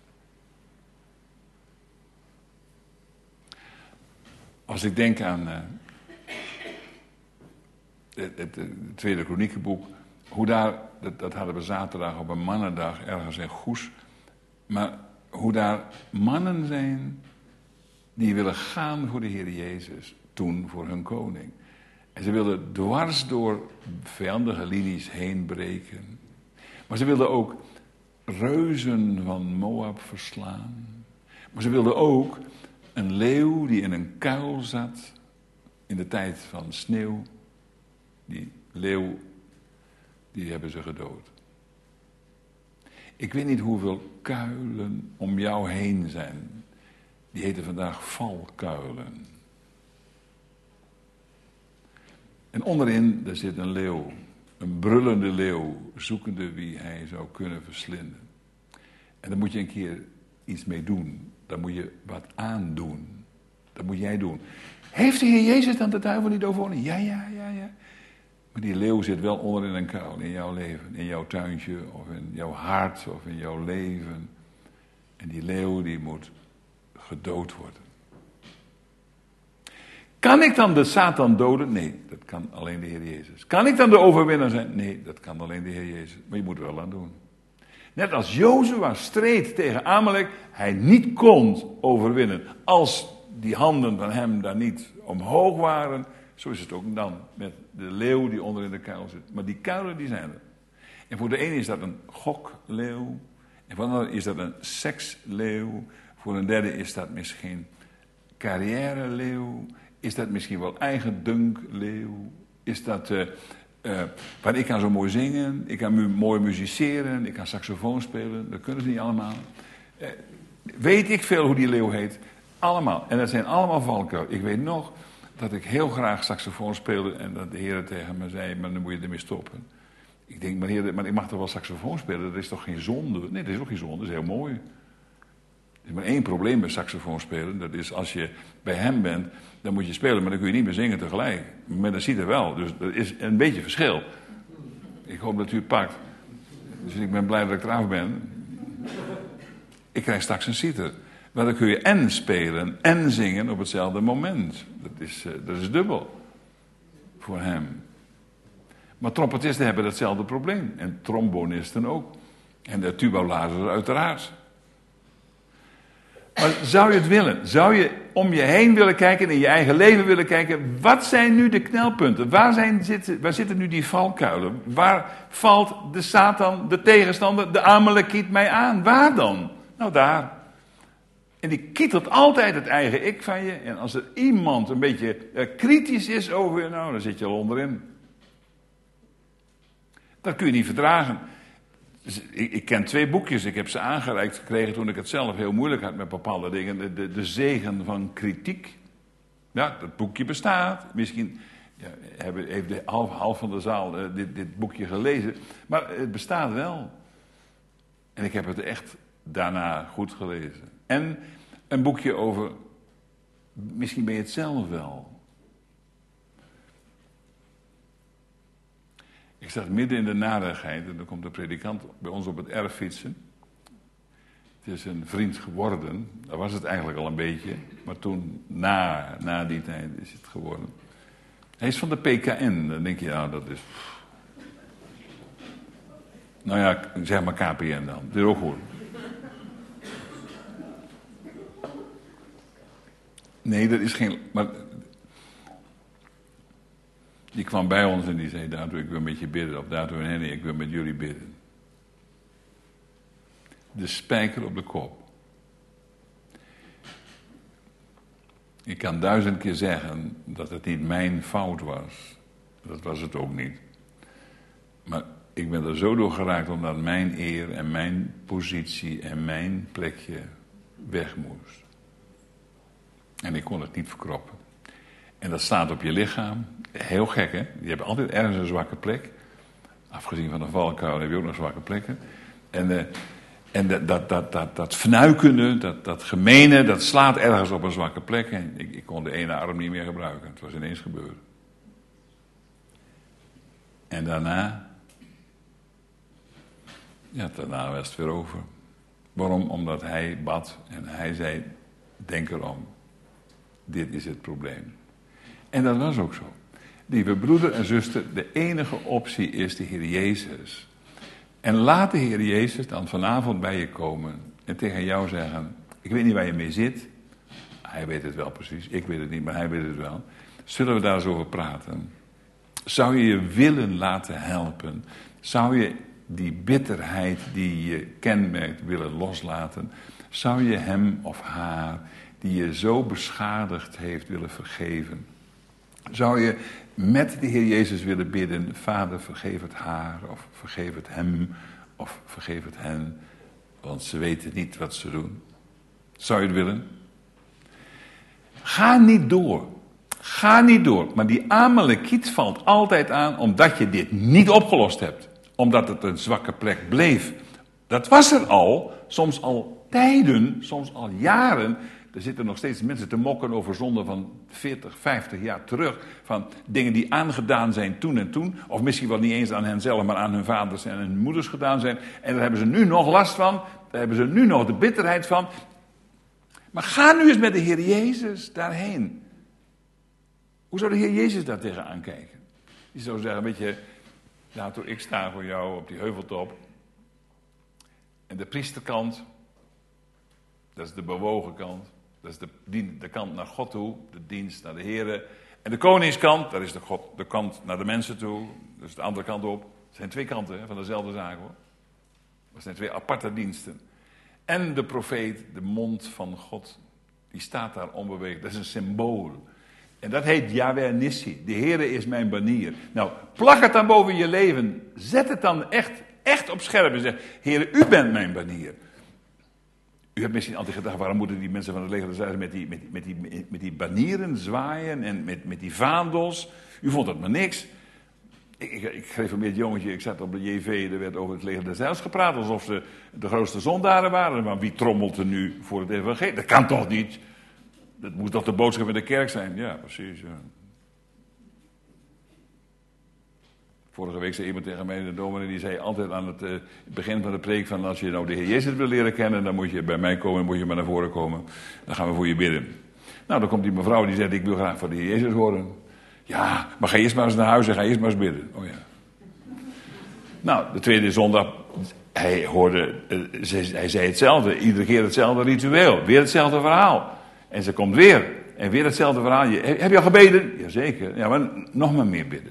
Als ik denk aan uh, het, het, het tweede Kroniekenboek, hoe daar, dat, dat hadden we zaterdag op een mannendag ergens in Goes, maar hoe daar mannen zijn die willen gaan voor de Heer Jezus, toen voor hun koning. En ze wilden dwars door vijandige linies heen breken. Maar ze wilden ook reuzen van Moab verslaan. Maar ze wilden ook een leeuw die in een kuil zat in de tijd van sneeuw. Die leeuw, die hebben ze gedood. Ik weet niet hoeveel kuilen om jou heen zijn. Die heten vandaag valkuilen. En onderin, daar zit een leeuw. Een brullende leeuw, zoekende wie hij zou kunnen verslinden. En daar moet je een keer iets mee doen. Daar moet je wat aandoen. Dat moet jij doen. Heeft de Heer Jezus dan de duivel niet overwonnen? Ja, ja, ja, ja. Maar die leeuw zit wel onder in een kuil in jouw leven. In jouw tuintje, of in jouw hart, of in jouw leven. En die leeuw die moet gedood worden. Kan ik dan de Satan doden? Nee, dat kan alleen de Heer Jezus. Kan ik dan de overwinnaar zijn? Nee, dat kan alleen de Heer Jezus. Maar je moet er wel aan doen. Net als Jozua streed tegen Amalek, hij niet kon overwinnen. Als die handen van hem daar niet omhoog waren, zo is het ook dan met de leeuw die onder in de kuil zit. Maar die kuilen die zijn er. En voor de ene is dat een gokleeuw. En voor de andere is dat een seksleeuw. Voor een derde is dat misschien carrièreleeuw. Is dat misschien wel eigendunkleeuw? Is dat, uh, uh, want ik kan zo mooi zingen, ik kan mu- mooi musiceren, ik kan saxofoon spelen. Dat kunnen ze niet allemaal. Uh, weet ik veel hoe die leeuw heet? Allemaal. En dat zijn allemaal valkuilen. Ik weet nog dat ik heel graag saxofoon speelde en dat de Heer tegen me zei, maar dan moet je ermee stoppen. Ik denk, maar, heer, maar ik mag toch wel saxofoon spelen? Dat is toch geen zonde? Nee, dat is ook geen zonde, dat is heel mooi. Er is maar één probleem bij saxofoon spelen. Dat is als je bij hem bent, dan moet je spelen, maar dan kun je niet meer zingen tegelijk. Maar dat ziet er wel, dus er is een beetje verschil. Ik hoop dat u het pakt. Dus ik ben blij dat ik eraf ben. Ik krijg straks een citer. Maar dan kun je en spelen en zingen op hetzelfde moment. Dat is, uh, dat is dubbel. Voor hem. Maar trompetisten hebben datzelfde probleem. En trombonisten ook. En de tubblazers uiteraard. Maar zou je het willen? Zou je om je heen willen kijken en in je eigen leven willen kijken? Wat zijn nu de knelpunten? Waar, zijn, zitten, waar zitten nu die valkuilen? Waar valt de Satan, de tegenstander, de Amalekiet mij aan? Waar dan? Nou daar. En die kietelt altijd het eigen ik van je. En als er iemand een beetje uh, kritisch is over je, nou dan zit je al onderin. Dat kun je niet verdragen. Ik, ik ken twee boekjes, ik heb ze aangereikt gekregen toen ik het zelf heel moeilijk had met bepaalde dingen. De, de, de zegen van kritiek. Ja, dat boekje bestaat. Misschien ja, hebben, heeft de half, half van de zaal uh, dit, dit boekje gelezen. Maar het bestaat wel. En ik heb het echt daarna goed gelezen. En een boekje over, misschien ben je het zelf wel. Ik zat midden in de narigheid en dan komt de predikant bij ons op het erf fietsen. Het is een vriend geworden, dat was het eigenlijk al een beetje. Maar toen, na, na die tijd, is het geworden. Hij is van de P K N, dan denk je, nou dat is... Nou ja, zeg maar K P N dan, dat is ook goed. Nee, dat is geen... Maar, die kwam bij ons en die zei, daartoe ik wil met je bidden. Of daartoe, nee, nee, ik wil met jullie bidden. De spijker op de kop. Ik kan duizend keer zeggen dat het niet mijn fout was. Dat was het ook niet. Maar ik ben er zo door geraakt omdat mijn eer en mijn positie en mijn plekje weg moest. En ik kon het niet verkroppen. En dat staat op je lichaam. Heel gek, hè? Je hebt altijd ergens een zwakke plek. Afgezien van een valkuil heb je ook nog zwakke plekken. En, uh, En dat, dat, dat, dat, dat fnuikende, dat, dat gemene, dat slaat ergens op een zwakke plek. En ik, ik kon de ene arm niet meer gebruiken. Het was ineens gebeurd. En daarna... Ja, daarna was het weer over. Waarom? Omdat hij bad en hij zei, denk erom. Dit is het probleem. En dat was ook zo. Lieve broeder en zuster, de enige optie is de Heer Jezus. En laat de Heer Jezus dan vanavond bij je komen en tegen jou zeggen, ik weet niet waar je mee zit. Hij weet het wel precies, ik weet het niet, maar hij weet het wel. Zullen we daar eens over praten? Zou je je willen laten helpen? Zou je die bitterheid die je kenmerkt willen loslaten? Zou je hem of haar, die je zo beschadigd heeft, willen vergeven? Zou je met de Heer Jezus willen bidden, Vader, vergeef het haar, of vergeef het hem, of vergeef het hen, want ze weten niet wat ze doen. Zou je het willen? Ga niet door. Ga niet door. Maar die Amalekiet valt altijd aan omdat je dit niet opgelost hebt. Omdat het een zwakke plek bleef. Dat was er al, soms al tijden, soms al jaren. Er zitten nog steeds mensen te mokken over zonden van veertig, vijftig jaar terug. Van dingen die aangedaan zijn toen en toen. Of misschien wel niet eens aan henzelf, maar aan hun vaders en hun moeders gedaan zijn. En daar hebben ze nu nog last van. Daar hebben ze nu nog de bitterheid van. Maar ga nu eens met de Heer Jezus daarheen. Hoe zou de Heer Jezus daar tegenaan kijken? Die zou zeggen, weet je, later ik sta voor jou op die heuveltop. En de priesterkant, dat is de bewogen kant. Dat is de, de kant naar God toe, de dienst naar de Heer. En de koningskant, dat is de, God, de kant naar de mensen toe. Dus de andere kant op. Het zijn twee kanten hè, van dezelfde zaak hoor. Dat zijn twee aparte diensten. En de profeet, de mond van God, die staat daar onbeweegd. Dat is een symbool. En dat heet Yahweh Nissi. De Heere is mijn banier. Nou, plak het dan boven je leven. Zet het dan echt, echt op scherp en zeg, Heere, u bent mijn banier. U hebt misschien altijd gedacht, waarom moeten die mensen van het leger des Heils met die, met, die, met, die, met die banieren zwaaien en met, met die vaandels? U vond dat maar niks. Ik, ik, ik schreef een beetje jongetje, ik zat op de J V, er werd over het leger des Heils gepraat, alsof ze de grootste zondaren waren. Maar wie trommelt er nu voor het evangelie? Dat kan toch niet? Dat moet toch de boodschap in de kerk zijn? Ja, precies. Ja. Vorige week zei iemand tegen mij, de dominee, die zei altijd aan het uh, begin van de preek van, als je nou de Heer Jezus wil leren kennen, dan moet je bij mij komen en moet je maar naar voren komen. Dan gaan we voor je bidden. Nou, dan komt die mevrouw die zegt, ik wil graag van de Heer Jezus horen. Ja, maar ga eerst maar eens naar huis en ga eerst maar eens bidden. Oh ja. Nou, de tweede zondag, hij hoorde, uh, hij zei hetzelfde, iedere keer hetzelfde ritueel, weer hetzelfde verhaal. En ze komt weer, en weer hetzelfde verhaal. Heb je al gebeden? Jazeker, ja, maar nog maar meer bidden.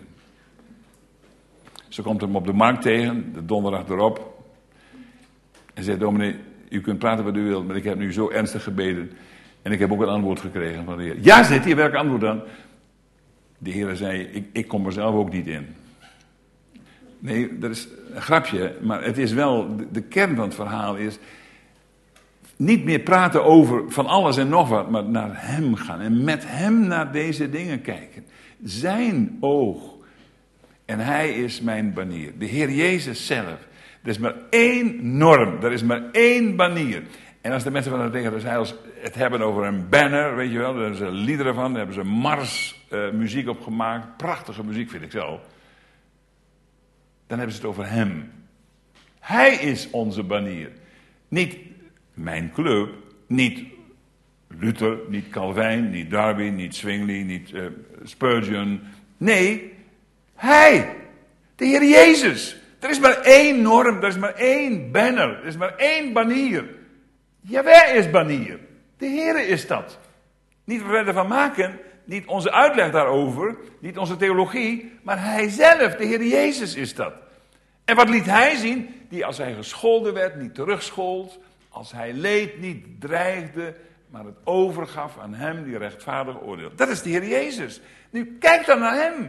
Ze komt hem op de markt tegen, de donderdag erop. En zegt, dominee, u kunt praten wat u wilt, maar ik heb nu zo ernstig gebeden. En ik heb ook een antwoord gekregen van de Heer. Ja, zegt hij, welk antwoord dan? De Heer zei, ik, ik kom er zelf ook niet in. Nee, dat is een grapje, maar het is wel, de, de kern van het verhaal is, niet meer praten over van alles en nog wat, maar naar hem gaan. En met hem naar deze dingen kijken. Zijn oog. En hij is mijn banier. De Heer Jezus zelf. Er is maar één norm. Er is maar één banier. En als de mensen van het leger des Heils het hebben over een banner, weet je wel, daar hebben ze liederen van, daar hebben ze mars uh, muziek op gemaakt. Prachtige muziek vind ik zelf. Dan hebben ze het over hem. Hij is onze banier. Niet mijn club, niet Luther, niet Calvijn, niet Darby, niet Zwingli, niet uh, Spurgeon. Nee, hij, de Heer Jezus. Er is maar één norm, er is maar één banner, er is maar één banier. Jawel is banier. De Heer is dat. Niet wat we ervan maken, niet onze uitleg daarover, niet onze theologie, maar hij zelf, de Heer Jezus is dat. En wat liet hij zien? Die als hij gescholden werd, niet terugschold. Als hij leed, niet dreigde, maar het overgaf aan hem die rechtvaardig oordeelt. Dat is de Heer Jezus. Nu, kijk dan naar hem.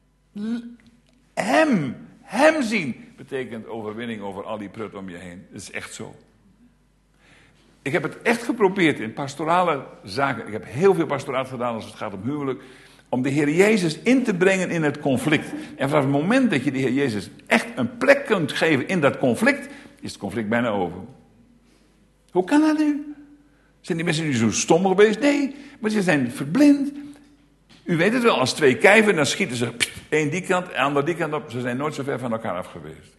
Hem, hem zien, betekent overwinning over al die prut om je heen. Dat is echt zo. Ik heb het echt geprobeerd in pastorale zaken. Ik heb heel veel pastoraat gedaan als het gaat om huwelijk. Om de Heer Jezus in te brengen in het conflict. En vanaf het moment dat je de Heer Jezus echt een plek kunt geven in dat conflict, is het conflict bijna over. Hoe kan dat nu? Zijn die mensen nu zo stom geweest? Nee, maar ze zijn verblind. U weet het wel, als twee kijven, dan schieten ze één die kant, en ander die kant op. Ze zijn nooit zo ver van elkaar af geweest.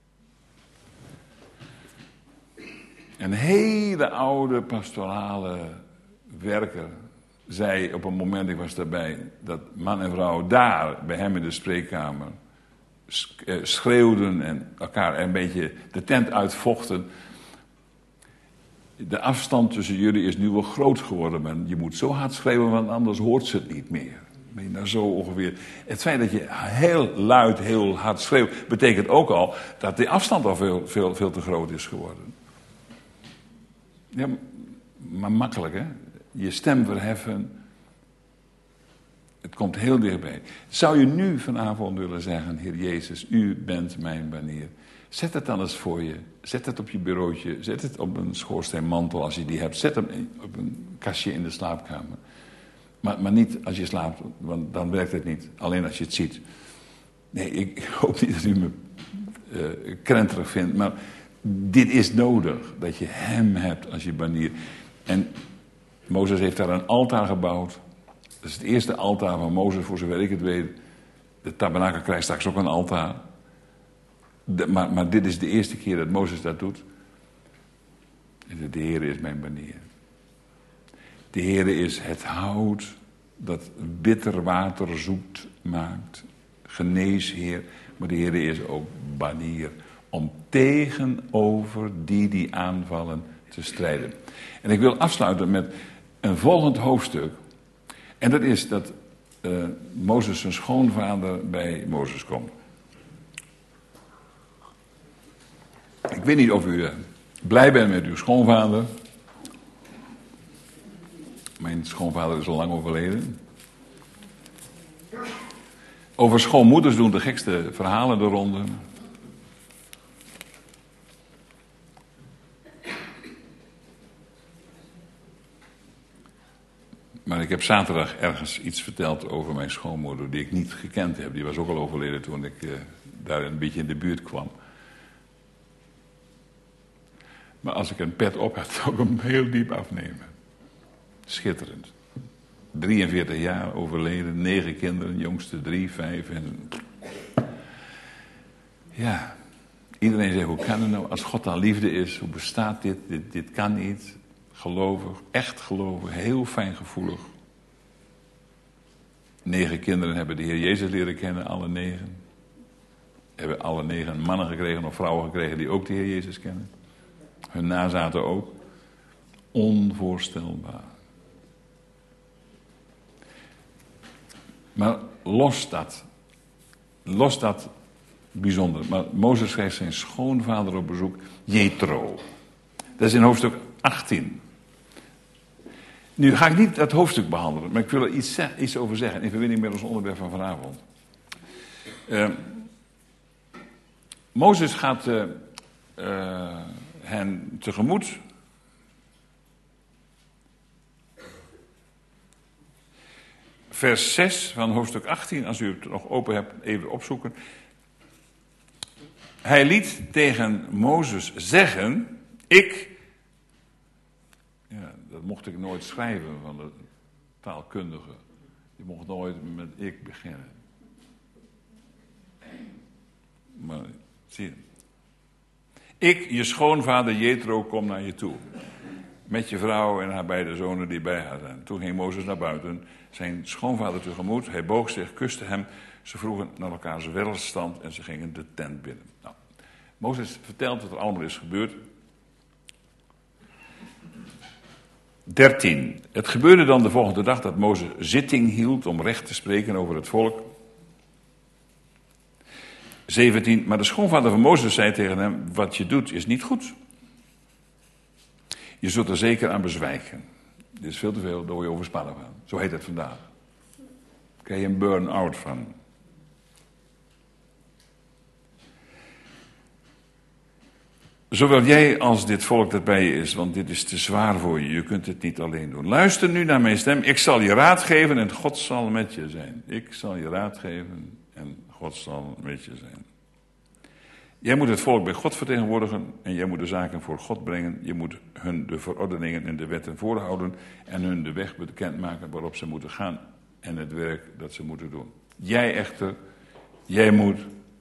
Een hele oude pastorale werker zei op een moment, ik was daarbij, dat man en vrouw daar bij hem in de spreekkamer schreeuwden en elkaar een beetje de tent uitvochten. De afstand tussen jullie is nu wel groot geworden, maar je moet zo hard schreeuwen, want anders hoort ze het niet meer. Ben je nou zo ongeveer. Het feit dat je heel luid, heel hard schreeuwt, betekent ook al dat de afstand al veel, veel, veel te groot is geworden. Ja, maar makkelijk, hè? Je stem verheffen. Het komt heel dichtbij. Zou je nu vanavond willen zeggen, Heer Jezus, u bent mijn banier. Zet het dan eens voor je. Zet het op je bureautje. Zet het op een schoorsteenmantel als je die hebt. Zet hem op een kastje in de slaapkamer. Maar, maar niet als je slaapt, want dan werkt het niet. Alleen als je het ziet. Nee, ik hoop niet dat u me uh, krenterig vindt, maar dit is nodig. Dat je hem hebt als je banier. En Mozes heeft daar een altaar gebouwd. Dat is het eerste altaar van Mozes, voor zover ik het weet. De tabernakel krijgt straks ook een altaar. De, maar, maar dit is de eerste keer dat Mozes dat doet. En de Heer is mijn banier. De Heer is het hout dat bitter water zoet maakt. Geneesheer. Maar de Heer is ook banier. Om tegenover die die aanvallen te strijden. En ik wil afsluiten met een volgend hoofdstuk. En dat is dat uh, Mozes zijn schoonvader bij Mozes komt. Ik weet niet of u uh, blij bent met uw schoonvader. Mijn schoonvader is al lang overleden. Over schoonmoeders doen de gekste verhalen de ronde. Maar ik heb zaterdag ergens iets verteld over mijn schoonmoeder die ik niet gekend heb. Die was ook al overleden toen ik uh, daar een beetje in de buurt kwam. Maar als ik een pet op had, zou ik hem heel diep afnemen. Schitterend. drieënveertig jaar overleden, negen kinderen, jongste drie, vijf. En... Ja, iedereen zegt, hoe kan het nou? Als God dan liefde is, hoe bestaat dit? Dit, dit kan niet. Gelovig, echt gelovig, heel fijngevoelig. Negen kinderen hebben de Heer Jezus leren kennen, alle negen. Hebben alle negen mannen gekregen of vrouwen gekregen die ook de Heer Jezus kennen. Hun nazaten ook. Onvoorstelbaar. Maar los dat. Los dat bijzonder. Maar Mozes schrijft zijn schoonvader op bezoek, Jethro. Dat is in hoofdstuk achttien. Nu ga ik niet dat hoofdstuk behandelen, maar ik wil er iets, iets over zeggen in verbinding met ons onderwerp van vanavond. Uh, Mozes gaat uh, uh, hen tegemoet. Vers zes van hoofdstuk achttien, als u het nog open hebt, even opzoeken. Hij liet tegen Mozes zeggen, ik... Ja, dat mocht ik nooit schrijven van de taalkundige. Je mocht nooit met ik beginnen. Maar, zie je. Ik, je schoonvader Jethro, kom naar je toe. Met je vrouw en haar beide zonen die bij haar zijn. Toen ging Mozes naar buiten, zijn schoonvader tegemoet. Hij boog zich, kuste hem. Ze vroegen naar elkaars welstand en ze gingen de tent binnen. Nou, Mozes vertelt wat er allemaal is gebeurd. dertien. Het gebeurde dan de volgende dag dat Mozes zitting hield om recht te spreken over het volk. zeventien. Maar de schoonvader van Mozes zei tegen hem, wat je doet is niet goed. Je zult er zeker aan bezwijken. Dit is veel te veel, daar word je overspannen van. Zo heet het vandaag. Daar krijg je een burn-out van. Zowel jij als dit volk dat bij je is, want dit is te zwaar voor je. Je kunt het niet alleen doen. Luister nu naar mijn stem. Ik zal je raad geven en God zal met je zijn. Ik zal je raad geven en God zal met je zijn. Jij moet het volk bij God vertegenwoordigen en jij moet de zaken voor God brengen. Je moet hun de verordeningen en de wetten voorhouden en hun de weg bekendmaken waarop ze moeten gaan en het werk dat ze moeten doen. Jij echter, jij moet,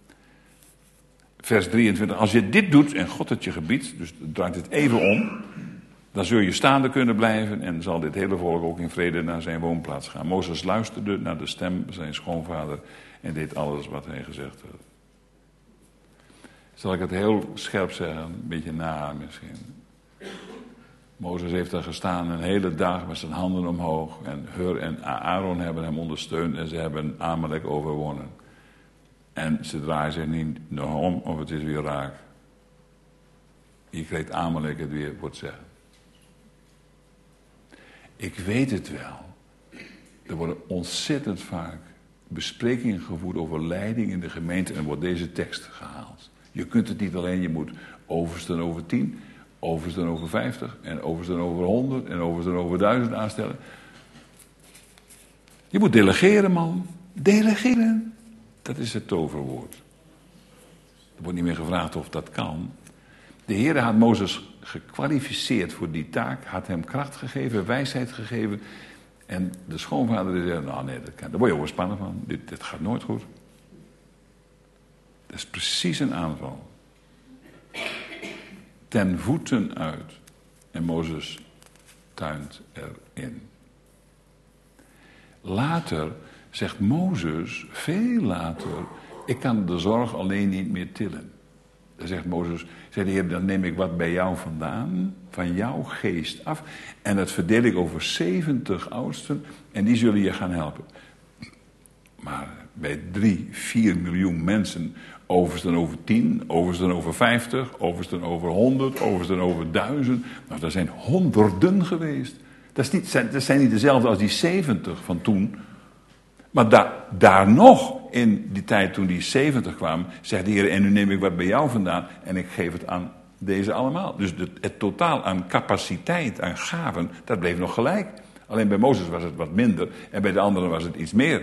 vers drieëntwintig, als je dit doet en God het je gebiedt, dus draait het even om, dan zul je staande kunnen blijven en zal dit hele volk ook in vrede naar zijn woonplaats gaan. Mozes luisterde naar de stem van zijn schoonvader en deed alles wat hij gezegd had. Zal ik het heel scherp zeggen, een beetje na misschien. Mozes heeft daar gestaan een hele dag met zijn handen omhoog. En Hur en Aaron hebben hem ondersteund en ze hebben Amalek overwonnen. En ze draaien zich niet nog om of het is weer raak. Hier kreeg Amalek het weer voor het zeggen. Ik weet het wel. Er worden ontzettend vaak besprekingen gevoerd over leiding in de gemeente en er wordt deze tekst gehaald. Je kunt het niet alleen, je moet oversten over tien, oversten over vijftig en oversten over honderd en oversten over duizend aanstellen. Je moet delegeren, man. Delegeren. Dat is het toverwoord. Er wordt niet meer gevraagd of dat kan. De Heer had Mozes gekwalificeerd voor die taak, had hem kracht gegeven, wijsheid gegeven. En de schoonvader zei, nou nee, dat kan. Daar word je overspannen van. Dit, dit gaat nooit goed. Dat is precies een aanval. Ten voeten uit. En Mozes tuint erin. Later zegt Mozes, veel later, ik kan de zorg alleen niet meer tillen. Dan zegt Mozes, zei de Heer, dan neem ik wat bij jou vandaan, van jouw geest af. En dat verdeel ik over zeventig oudsten en die zullen je gaan helpen. Maar bij drie, vier miljoen mensen, oversten over tien, oversten over vijftig, oversten over honderd, oversten over duizend. Nou, dat zijn honderden geweest. Dat, is niet, dat zijn niet dezelfde als die zeventig van toen. Maar daar, daar nog, in die tijd toen die zeventig kwamen, zegt de Heer, en nu neem ik wat bij jou vandaan en ik geef het aan deze allemaal. Dus het, het totaal aan capaciteit, aan gaven, dat bleef nog gelijk. Alleen bij Mozes was het wat minder en bij de anderen was het iets meer.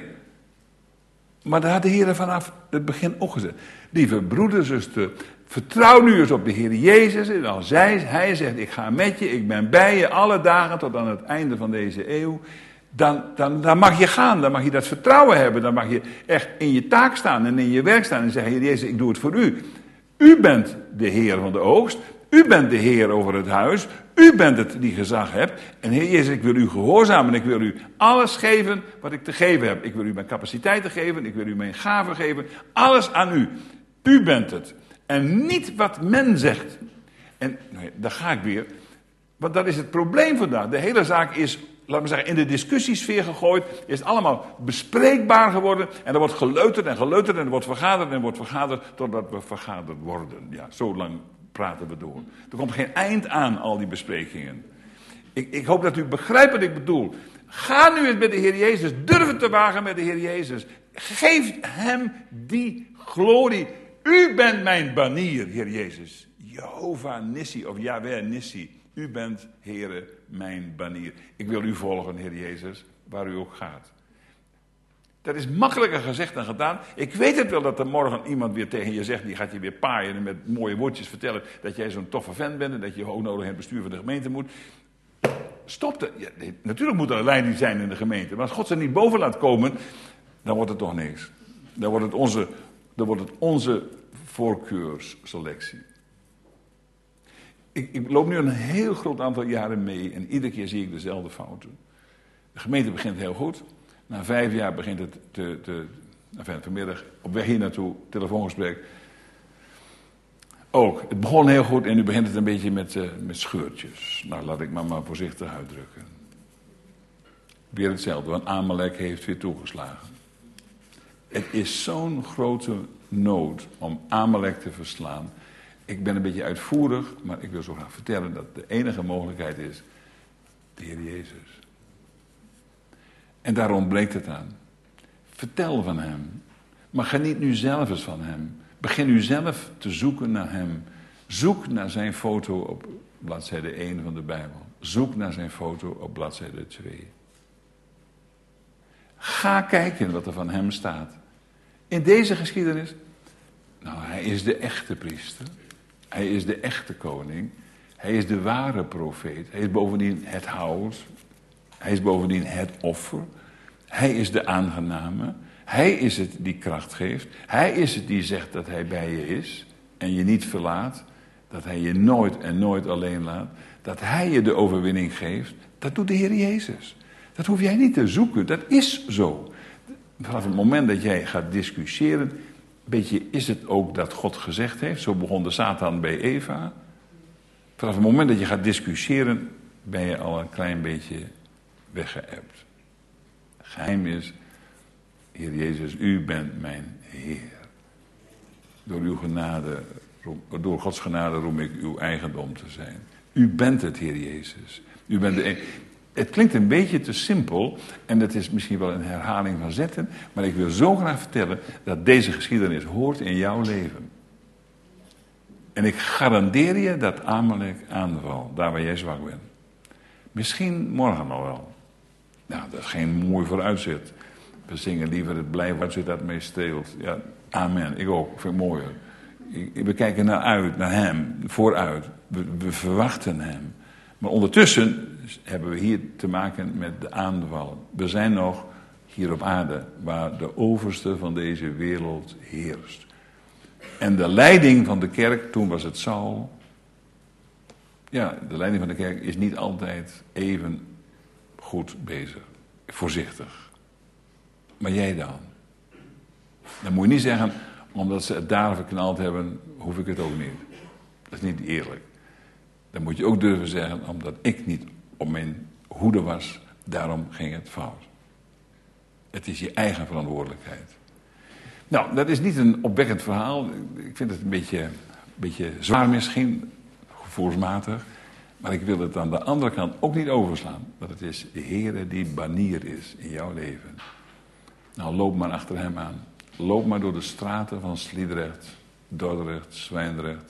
Maar daar had de Heer vanaf het begin ook gezegd. Lieve broeder, zuster, vertrouw nu eens op de Heer Jezus. En als hij, hij zegt, ik ga met je, ik ben bij je alle dagen tot aan het einde van deze eeuw. Dan, dan, dan mag je gaan, dan mag je dat vertrouwen hebben. Dan mag je echt in je taak staan en in je werk staan en zeggen, Heer Jezus, ik doe het voor u. U bent de Heer van de oogst. U bent de Heer over het huis. U bent het die gezag hebt. En Heer Jezus, ik wil u gehoorzamen en ik wil u alles geven wat ik te geven heb. Ik wil u mijn capaciteiten geven, ik wil u mijn gaven geven. Alles aan u. U bent het. En niet wat men zegt. En nee, daar ga ik weer. Want dat is het probleem vandaag. De hele zaak is, laten we zeggen, in de discussiesfeer gegooid. Is het allemaal bespreekbaar geworden. En er wordt geleuterd en geleuterd en er wordt vergaderd en er wordt vergaderd totdat we vergaderd worden. Ja, zo lang praten we door. Er komt geen eind aan al die besprekingen. Ik, ik hoop dat u begrijpt wat ik bedoel. Ga nu eens met de Heer Jezus. Durf het te wagen met de Heer Jezus. Geef hem die glorie. U bent mijn banier, Heer Jezus. Jehovah Nissi of Yahweh Nissi. U bent, Heere, mijn banier. Ik wil u volgen, Heer Jezus, waar u ook gaat. Dat is makkelijker gezegd dan gedaan. Ik weet het wel dat er morgen iemand weer tegen je zegt, die gaat je weer paaien en met mooie woordjes vertellen dat jij zo'n toffe vent bent en dat je ook nodig in het bestuur van de gemeente moet. Stop het. Ja, nee, natuurlijk moet er een leiding zijn in de gemeente, maar als God ze niet boven laat komen, dan wordt het toch niks. Dan wordt het onze, dan wordt het onze voorkeursselectie. Ik, ik loop nu een heel groot aantal jaren mee en iedere keer zie ik dezelfde fouten. De gemeente begint heel goed. Na vijf jaar begint het te... te enfin, vanmiddag op weg hier naartoe, telefoongesprek. Ook, het begon heel goed en nu begint het een beetje met, uh, met scheurtjes. Nou, laat ik maar, maar voorzichtig uitdrukken. Weer hetzelfde, want Amalek heeft weer toegeslagen. Het is zo'n grote nood om Amalek te verslaan. Ik ben een beetje uitvoerig, maar ik wil zo graag vertellen dat de enige mogelijkheid is de Heer Jezus. En daar ontbreekt het aan. Vertel van hem. Maar geniet nu zelf eens van hem. Begin nu zelf te zoeken naar hem. Zoek naar zijn foto op bladzijde één van de Bijbel. Zoek naar zijn foto op bladzijde twee. Ga kijken wat er van hem staat. In deze geschiedenis, Nou, hij is de echte priester. Hij is de echte koning. Hij is de ware profeet. Hij is bovendien het hout. Hij is bovendien het offer. Hij is de aangename. Hij is het die kracht geeft. Hij is het die zegt dat hij bij je is en je niet verlaat. Dat hij je nooit en nooit alleen laat. Dat hij je de overwinning geeft. Dat doet de Heer Jezus. Dat hoef jij niet te zoeken. Dat is zo. Vanaf het moment dat jij gaat discussiëren, weet je, is het ook dat God gezegd heeft? Zo begon de Satan bij Eva. Vanaf het moment dat je gaat discussiëren, ben je al een klein beetje weggeëpt. Geheim is, Heer Jezus, u bent mijn Heer. Door uw genade, door Gods genade roem ik uw eigendom te zijn. U bent het, Heer Jezus. U bent de... Het klinkt een beetje te simpel en dat is misschien wel een herhaling van zetten, maar ik wil zo graag vertellen dat deze geschiedenis hoort in jouw leven. En ik garandeer je dat Amalek aanvalt, daar waar jij zwak bent. Misschien morgen al wel. Nou, dat is geen mooi vooruitzicht. We zingen liever het blij vooruitzicht dat mee steelt. Ja, amen, ik ook, vind ik mooier. We kijken naar uit, naar hem, vooruit. We, we verwachten hem. Maar ondertussen hebben we hier te maken met de aanvallen. We zijn nog hier op aarde waar de overste van deze wereld heerst. En de leiding van de kerk, toen was het Saul. Ja, de leiding van de kerk is niet altijd even goed bezig. Voorzichtig. Maar jij dan? Dan moet je niet zeggen, omdat ze het daar verknald hebben, hoef ik het ook niet. Dat is niet eerlijk. Dan moet je ook durven zeggen, omdat ik niet op mijn hoede was, daarom ging het fout. Het is je eigen verantwoordelijkheid. Nou, dat is niet een opwekkend verhaal. Ik vind het een beetje, een beetje zwaar misschien, gevoelsmatig. Maar ik wil het aan de andere kant ook niet overslaan. Dat het is de Heere die banier is in jouw leven. Nou, loop maar achter hem aan. Loop maar door de straten van Sliedrecht, Dordrecht, Zwijndrecht.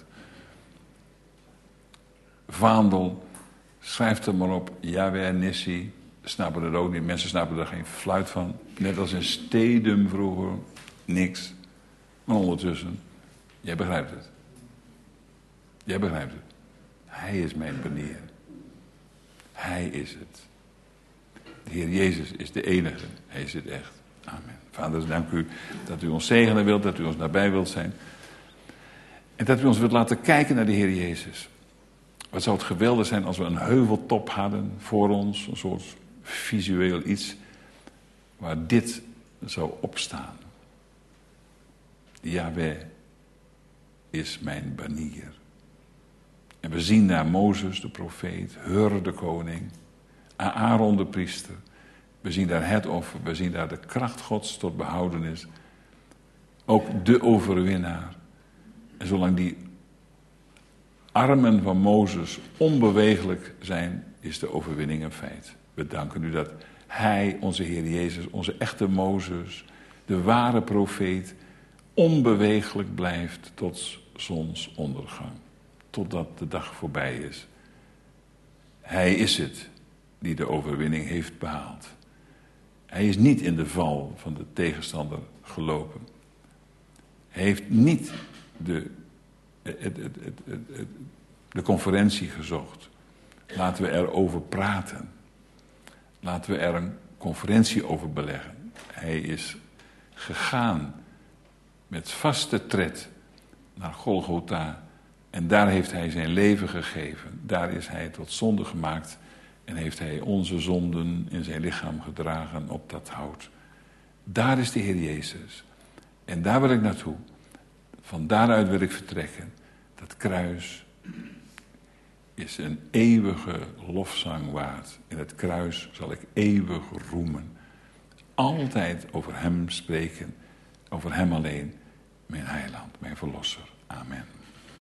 Vaandel, schrijf er maar op, Yahweh Nissi. Snappen het ook niet, mensen snappen er geen fluit van. Net als in Stedum vroeger, niks. Maar ondertussen, jij begrijpt het. Jij begrijpt het. Hij is mijn banier. Hij is het. De Heer Jezus is de enige. Hij is het echt. Amen. Vader, dank u dat u ons zegenen wilt, dat u ons nabij wilt zijn. En dat u ons wilt laten kijken naar de Heer Jezus. Wat zou het geweldig zijn als we een heuveltop hadden voor ons. Een soort visueel iets waar dit zou opstaan. Yahweh is mijn banier. En we zien daar Mozes de profeet, Hur de koning, Aaron de priester. We zien daar het offer, we zien daar de kracht Gods tot behoudenis. Ook de overwinnaar. En zolang die armen van Mozes onbeweeglijk zijn, is de overwinning een feit. We danken u dat hij, onze Heer Jezus, onze echte Mozes, de ware profeet, onbeweeglijk blijft tot zonsondergang. Totdat de dag voorbij is. Hij is het die de overwinning heeft behaald. Hij is niet in de val van de tegenstander gelopen. Hij heeft niet de, het, het, het, het, het, de conferentie gezocht. Laten we erover praten. Laten we er een conferentie over beleggen. Hij is gegaan met vaste tred naar Golgotha. En daar heeft hij zijn leven gegeven. Daar is hij tot zonde gemaakt. En heeft hij onze zonden in zijn lichaam gedragen op dat hout. Daar is de Heer Jezus. En daar wil ik naartoe. Van daaruit wil ik vertrekken. Dat kruis is een eeuwige lofzang waard. In het kruis zal ik eeuwig roemen. Altijd over hem spreken. Over hem alleen. Mijn heiland, mijn verlosser. Amen.